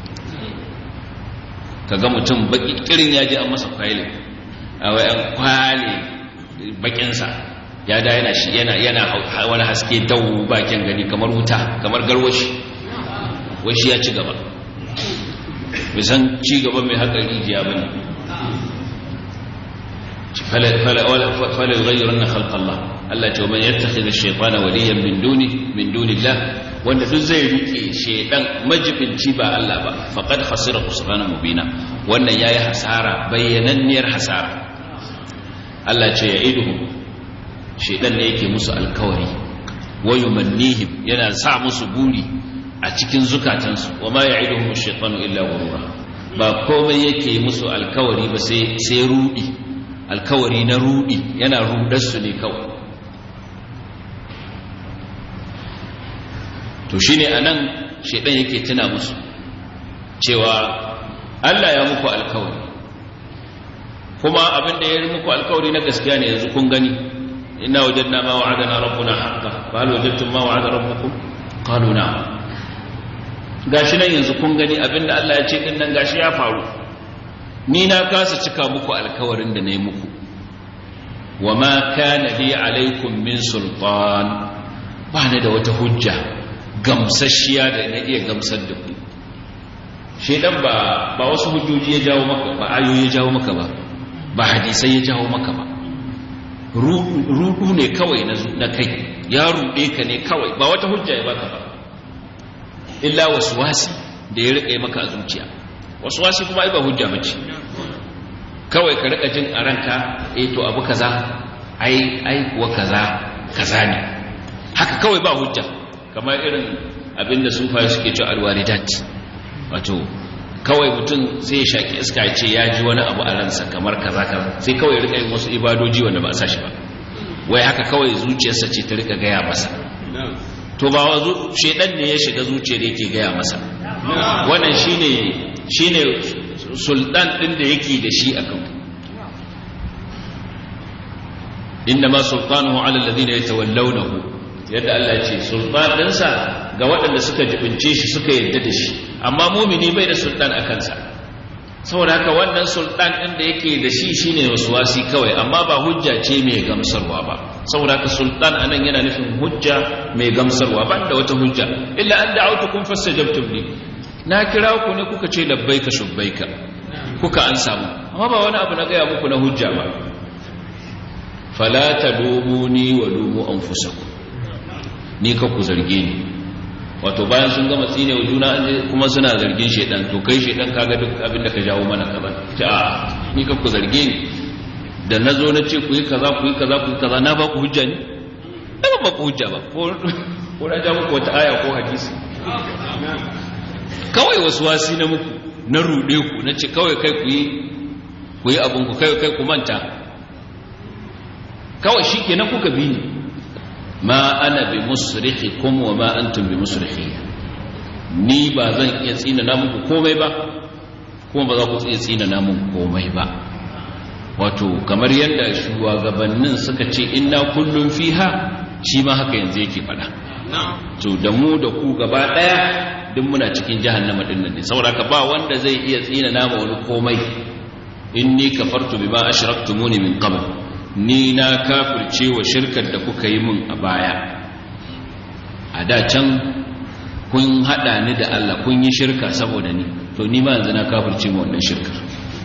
kaga mutum baki kirin yaji an masa kwaile a wai an kwale bakinsa ya da yana shi yana yana wani haske dau bakin gani kamar wuta kamar garwashi wai shi ya ci gaba bisan ci gaba mai haka rijiya bane fala fala fala yughayyiranna khalqa Allah Allah ce man yattakhidha ash-shaytana waliyan min duni min dunillah wanda duk zai rike shedan majibinci ba Allah ba faqad khasira khusrana mubina wannan yayi hasara bayyananniyar hasara Allah ce ya iduhum shedan ne yake musu alkawari wa yumannihim yana sa musu buri a cikin zukatansu wa ma ya'iduhum ash-shaytanu illa ghurura ba komai yake musu alkawari ba sai sai rudi alkawari na rudi yana rudar su ne kawai to shine anan shedan yake tuna musu cewa Allah ya muku alkawari kuma abin da ya yi muku alkawari na gaskiya ne yanzu kun gani inna wajadna ma wa'adana rabbuna haqqan fa hal wajadtum ma wa'ada rabbukum qalu na'am gashi nan yanzu kun gani abinda Allah ya ce din nan gashi ya faru ni na kasa cika muku alkawarin da nayi muku wama kana li alaikum min sultan ba ne da wata hujja gamsasshiya da na iya gamsar da ku shedan ba ba wasu hujjoji ya jawo maka ba ayoyi ya jawo maka ba ba hadisai ya jawo maka ba rudu ne kawai na kai ya rude ka ne kawai ba wata hujja ya baka ba illa waswasi da ya rike maka a zuciya waswasi kuma ai ba hujja bace kawai ka rika jin a ranka eh to abu kaza ai ai kuwa kaza kaza ne haka kawai ba hujja kamar irin abinda sufaye suke cewa alwaridat wato kawai mutum sai ya shaki iska ya ce ya ji wani abu a ransa kamar kaza kaza sai kawai rika yin wasu ibadoji wanda ba a sa shi ba wai haka kawai zuciyarsa ce ta rika gaya masa to ba wa shedan ne ya shiga zuciyar yake gaya masa wannan shine shine sultan din da yake da shi akan inna ma sultanuhu ala alladhina yatawallawnahu yadda Allah ya ce sultan dinsa ga waɗanda suka jibince shi suka yarda da shi amma mumini bai da sultan a kansa saboda haka wannan sultan din da yake da shi shine waswasi kawai amma ba hujja ce mai gamsarwa ba saboda haka sultan anan yana nufin hujja mai gamsarwa ba da wata hujja illa an da'awtukum fastajabtum li na kira ku ne kuka ce labbaika shubbaika kuka an samu amma ba wani abu na gaya muku na hujja ba fala tadumuni wa dumu anfusakum ni ka ku zarge ni wato bayan sun gama tsine wa juna kuma suna zargin shedan to kai shedan kaga duk abin da ka jawo mana kaza ta a ni ka ku zarge ni da nazo na ce ku yi kaza ku yi kaza ku yi kaza na ba ku hujja ne ba ba ku hujja ba ko na ja muku wata aya ko hadisi kawai wasu wasi na muku na rude ku na ce kawai kai ku yi ku yi abin ku kai kai ku manta kawai shikenan kuka bi ni ma ana bi musrihikum wa ma antum bi musrihi ni ba zan iya tsina na muku komai ba kuma ba za ku iya tsina na muku komai ba. Wato kamar yadda shugabannin suka ce inna kullum fiha shi ma haka yanzu yake fada to da mu da ku gaba daya duk muna cikin jahannama din nan ne saboda ka ba wanda zai iya tsina nama wani komai. Inni kafartu bima ashraktumuni min qabl ni na kafirce wa shirkar da kuka yi min a baya. A da can kun hada ni da Allah kun yi shirka saboda ni to ni ma yanzu na kafirce mu wannan shirkar.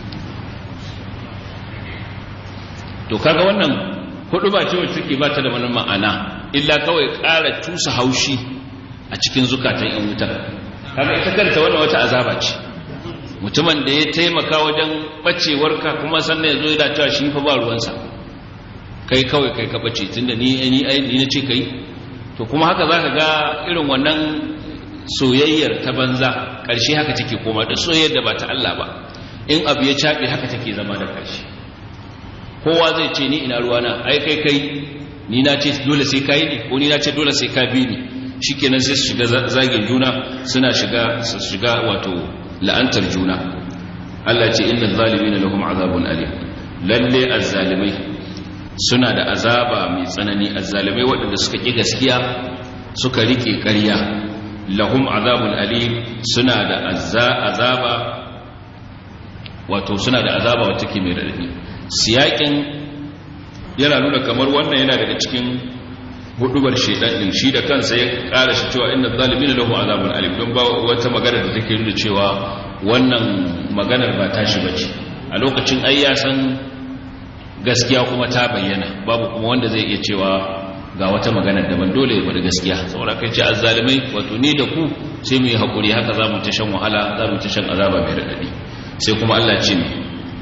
To kaga wannan hudu ba ce wacce take ba ta da wani ma'ana illa kawai ƙara tusa haushi a cikin zukatan yan wuta. Kaga ita kanta wannan wata azaba ce. Mutumin da ya taimaka wajen bacewarka kuma sannan ya zo ya cewa shi fa ba ruwansa. Kai kawai kai ka bace tunda ni ni ni na ce kai. To kuma haka zaka ga irin wannan soyayyar ta banza ƙarshe haka take koma da soyayyar da ba ta Allah ba. In abu ya cabe haka take zama da ƙarshe. Kowa zai ce ni ina ruwana ai kai kai ni na ce dole sai kai ne ko ni na ce dole sai ka bi ni shikenan sai su shiga zagin juna suna shiga su shiga wato la'antar juna. Allah ce innal zalimin lahum azabun alim lalle azzalimai suna da azaba mai tsanani. Azzalimai waɗanda suka ki gaskiya suka rike ƙarya lahum azabun alim suna da azaba wato suna da azaba wacce ke mai radadi. Siyakin yana nuna kamar wannan yana daga cikin hudubar shedan din shi da kansa ya ƙara shi cewa innal zalimin lahu azabun alim don ba wata magana da take nuna cewa wannan maganar ba tashi bace. A lokacin ai ya san gaskiya kuma ta bayyana babu kuma wanda zai iya cewa ga wata magana daban dole ya bada gaskiya saboda kai ce azzalimai wato ni da ku sai mu yi hakuri haka zamu ta shan wahala zamu ta shan azaba mai radadi. Sai kuma Allah ce ni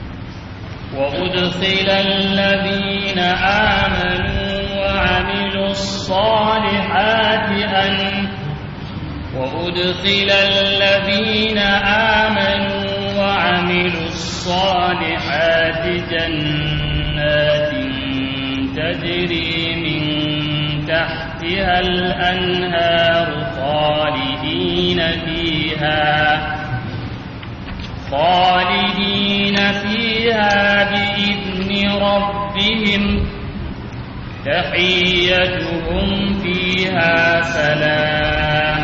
وأدخل الذين آمنوا وعملوا الصالحات أن وأدخل الذين آمنوا وعملوا الصالحات جنات تجري من تحتها الأنهار خالدين فيها خالدين فيها بإذن ربهم تحيتهم فيها سلام.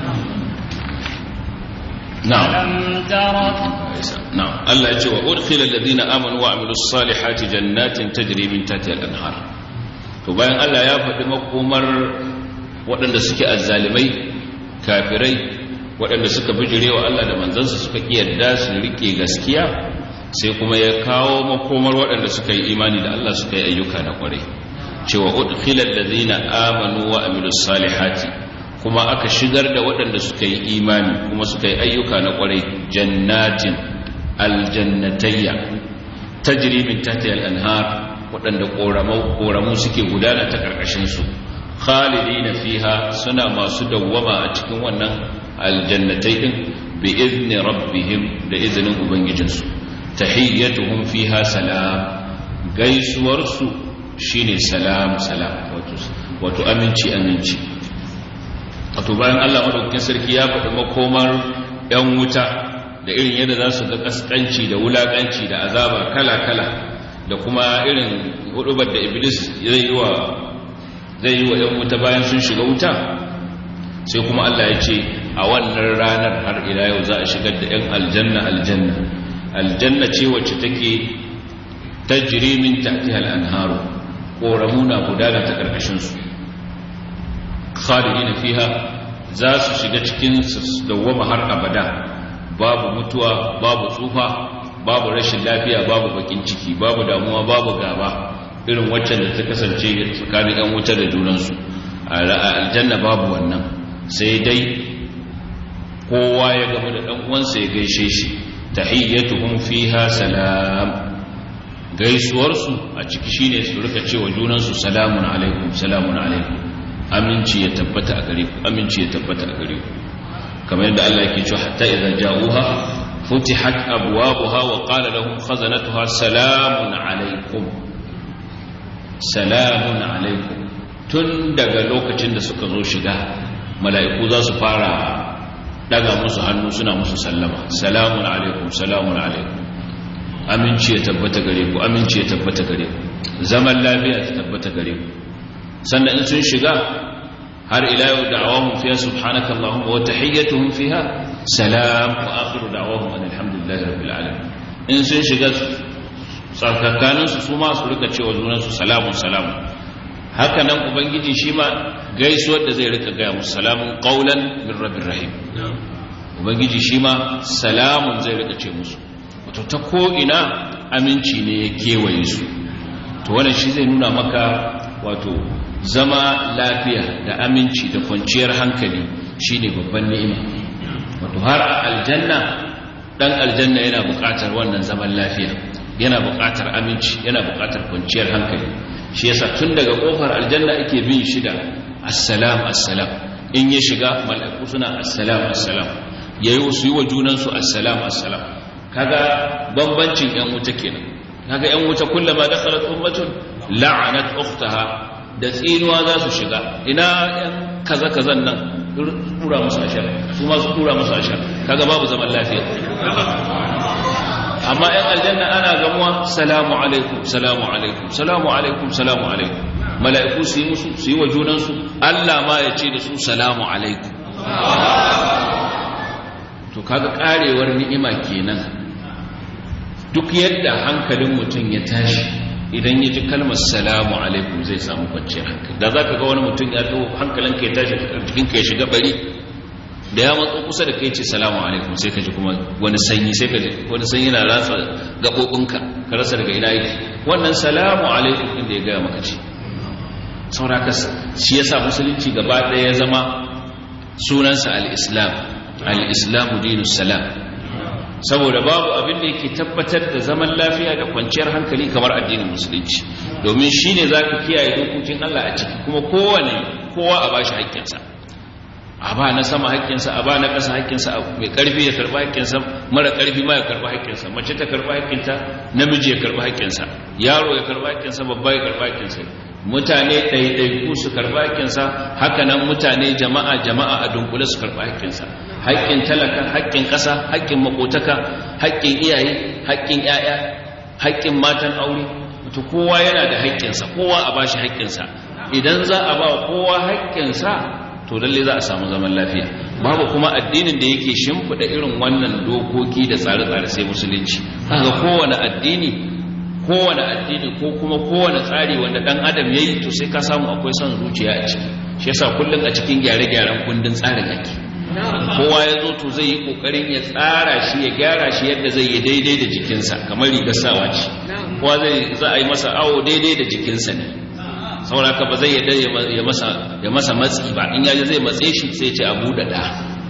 نعم. ألم تر نعم الله يقول وأدخل الذين آمنوا وعملوا الصالحات جنات تجري من تحتها الأنهار. فبين الله يفعل مقومر وأن سكي الظالمين كافرين waɗanda suka bijire wa Allah da manzansa suka kiyarda su rike gaskiya sai kuma ya kawo makomar waɗanda suka yi imani da Allah suka yi ayyuka na ƙwarai cewa udkhilal ladzina amanu wa amilus salihati kuma aka shigar da waɗanda suka yi imani kuma suka yi ayyuka na ƙwarai jannatin aljannatayya tajri min tahtiha al-anhar waɗanda ƙoramu suke gudana ta ƙarƙashin su khalidina fiha suna masu dawwama a cikin wannan aljannatai din bi izni rabbihim da izinin ubangijinsu tahiyyatuhum fiha salam gaisuwar su shine salam salam wato wato aminci aminci wato bayan Allah madaukakin sarki ya faɗi makomar yan wuta da irin yadda za su ga kaskanci da wulakanci da azaba kala kala da kuma irin hudubar da iblis zai yi wa zai yi wa yan wuta bayan sun shiga wuta sai kuma Allah ya ce a wannan ranar har ila yau za a shigar da ‘yan aljanna aljanna aljanna ce wacce take tajri min tahtiha al-anharu ƙoramuna gudana ta ƙarƙashinsu khalidina fiha za su shiga cikin su dawwama har abada babu mutuwa babu tsufa babu rashin lafiya babu bakin ciki babu damuwa babu gaba irin waccan da ta kasance tsakanin ‘yan wuta da junansu a aljanna babu wannan sai dai kowa ya gama da ɗan uwansa ya gaishe shi tahiyyatuhum fiha salam gaisuwarsu a ciki shine su rika cewa junansu salamun alaikum salamun alaikum aminci ya tabbata a gare ku aminci ya tabbata a gare ku kamar yadda Allah yake cewa hatta idza ja'uha futihat abwabuha wa qala lahum khazanatuha salamun alaykum salamun alaykum tun daga lokacin da suka zo shiga mala'iku za su fara daga musu hannu suna musu sallama salamun alaykum salamun alaykum aminci ya tabbata gare ku aminci ya tabbata gare ku zaman lafiya ta tabbata gare ku sannan in sun shiga har ila yau da'awahum fiha subhanaka allahumma wa tahiyyatuhum fiha salam wa akhiru da'awahum alhamdulillahi rabbil alamin in sun shiga tsakakanin su su ma su rika cewa junan su salamun salamun haka nan ubangiji shi ma gaisuwar da zai rika gaya musu salamun qaulan min rabbir rahim ubangiji shi ma salamun zai rika ce musu wato ta ko ina aminci ne ya kewaye su to wannan shi zai nuna maka wato zama lafiya da aminci da kwanciyar hankali shine babban ni'ima wato har aljanna dan aljanna yana buƙatar wannan zaman lafiya yana buƙatar aminci yana buƙatar kwanciyar hankali shi yasa tun daga kofar aljanna ake bin shi da assalam assalam in ya shiga mala'iku suna assalam assalam yayi su yi wa junan su assalam assalam kaga bambancin yan wuta kenan kaga yan wuta kullama dakhalat ummatun la'anat ukhtaha da tsinuwa za su shiga ina yan kaza kazan nan tura musu ashar su ma su tura musu ashar kaga babu zaman lafiya amma yan aljanna ana gamuwa salamu alaikum salamu alaikum salamu alaikum salamu alaikum mala'iku su yi musu su yi wa junansu Allah ma ya ce da su salamu alaikum to kaga karewar ni'ima kenan duk yadda hankalin mutum ya tashi idan ya ji kalmar salamu alaikum zai samu kwanciyar hankali da za ka ga wani mutum ya zo hankalinka ya tashi jikinka ya shiga bari da ya matso kusa da kai ce salamu alaikum sai ka ji kuma wani sanyi sai ka ji wani sanyi na ratsa gaɓoɓinka ka rasa daga ina yake wannan salamu alaikum inda ya gaya maka ce sauraka shi yasa musulunci gaba ɗaya ya zama sunansa al-islam al-islamu dinus salam saboda babu abin da yake tabbatar da zaman lafiya da kwanciyar hankali kamar addinin musulunci domin shine zaka kiyaye dokokin Allah a ciki kuma kowane kowa a bashi haƙƙinsa a ba na sama haƙƙinsa a ba na ƙasa haƙƙinsa mai ƙarfi ya karɓi haƙƙinsa mara ƙarfi ma ya karɓi haƙƙinsa mace ta karɓi haƙƙinta namiji ya karɓi haƙƙinsa yaro ya karɓi haƙƙinsa babba ya karɓi haƙƙinsa mutane ɗaiɗaiku su karɓi haƙƙinsa haka nan mutane jama'a jama'a a dunkule su karɓi haƙƙinsa haƙƙin talaka haƙƙin ƙasa haƙƙin makotaka haƙƙin iyaye haƙƙin ƴaƴa haƙƙin matan aure to kowa yana da haƙƙinsa kowa a bashi haƙƙinsa idan za a ba kowa haƙƙinsa to lalle za a samu zaman lafiya babu kuma addinin da yake shimfida irin wannan dokoki da tsare-tsare sai musulunci kaga kowane addini kowane addini ko kuma kowane tsari wanda dan adam yayi to sai ka samu akwai son zuciya a ciki shi yasa kullun a cikin gyare-gyaren kundin tsarin ake kowa ya zo to zai yi kokarin ya tsara shi ya gyara shi yadda zai yi daidai da jikinsa kamar rigar sawa ce kowa zai za a yi masa awo daidai da jikinsa ne saboda ka ba zai yadda ya masa ya masa matsi ba in yaji zai matse shi sai ya ce a buɗe da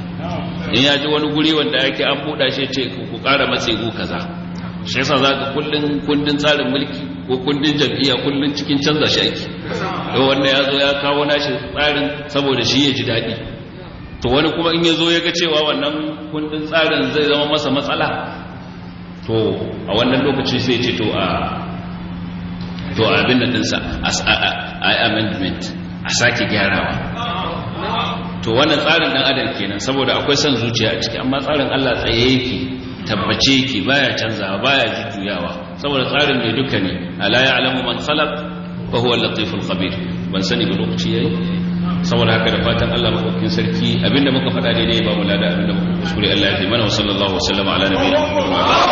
in yaji wani guri wanda yake an buɗa shi ce ku ƙara matse ku kaza shi yasa zaka kullun kundin tsarin mulki ko kundin jam'iyya kullun cikin canza shi ake to wanda ya zo ya kawo nashi tsarin saboda shi ya ji daɗi to wani kuma in ya zo ya ga cewa wannan kundin tsarin zai zama masa matsala to a wannan lokaci sai ya ce to a to abin da dinsa a amendment a sake gyarawa to wannan tsarin dan adam kenan saboda akwai son zuciya a ciki amma tsarin Allah tsaye yake tabbace yake baya canzawa baya jujjuyawa saboda tsarin mai duka ne ala ya'lamu man khalaq wa huwa al-latiful khabir ban sani ba lokaci yayi saboda haka da fatan Allah madaukakin sarki abinda muka faɗa daidai ba mu lada abinda muka kuskure Allah ya yi mana wa sallallahu alaihi wa sallam ala nabiyina Muhammad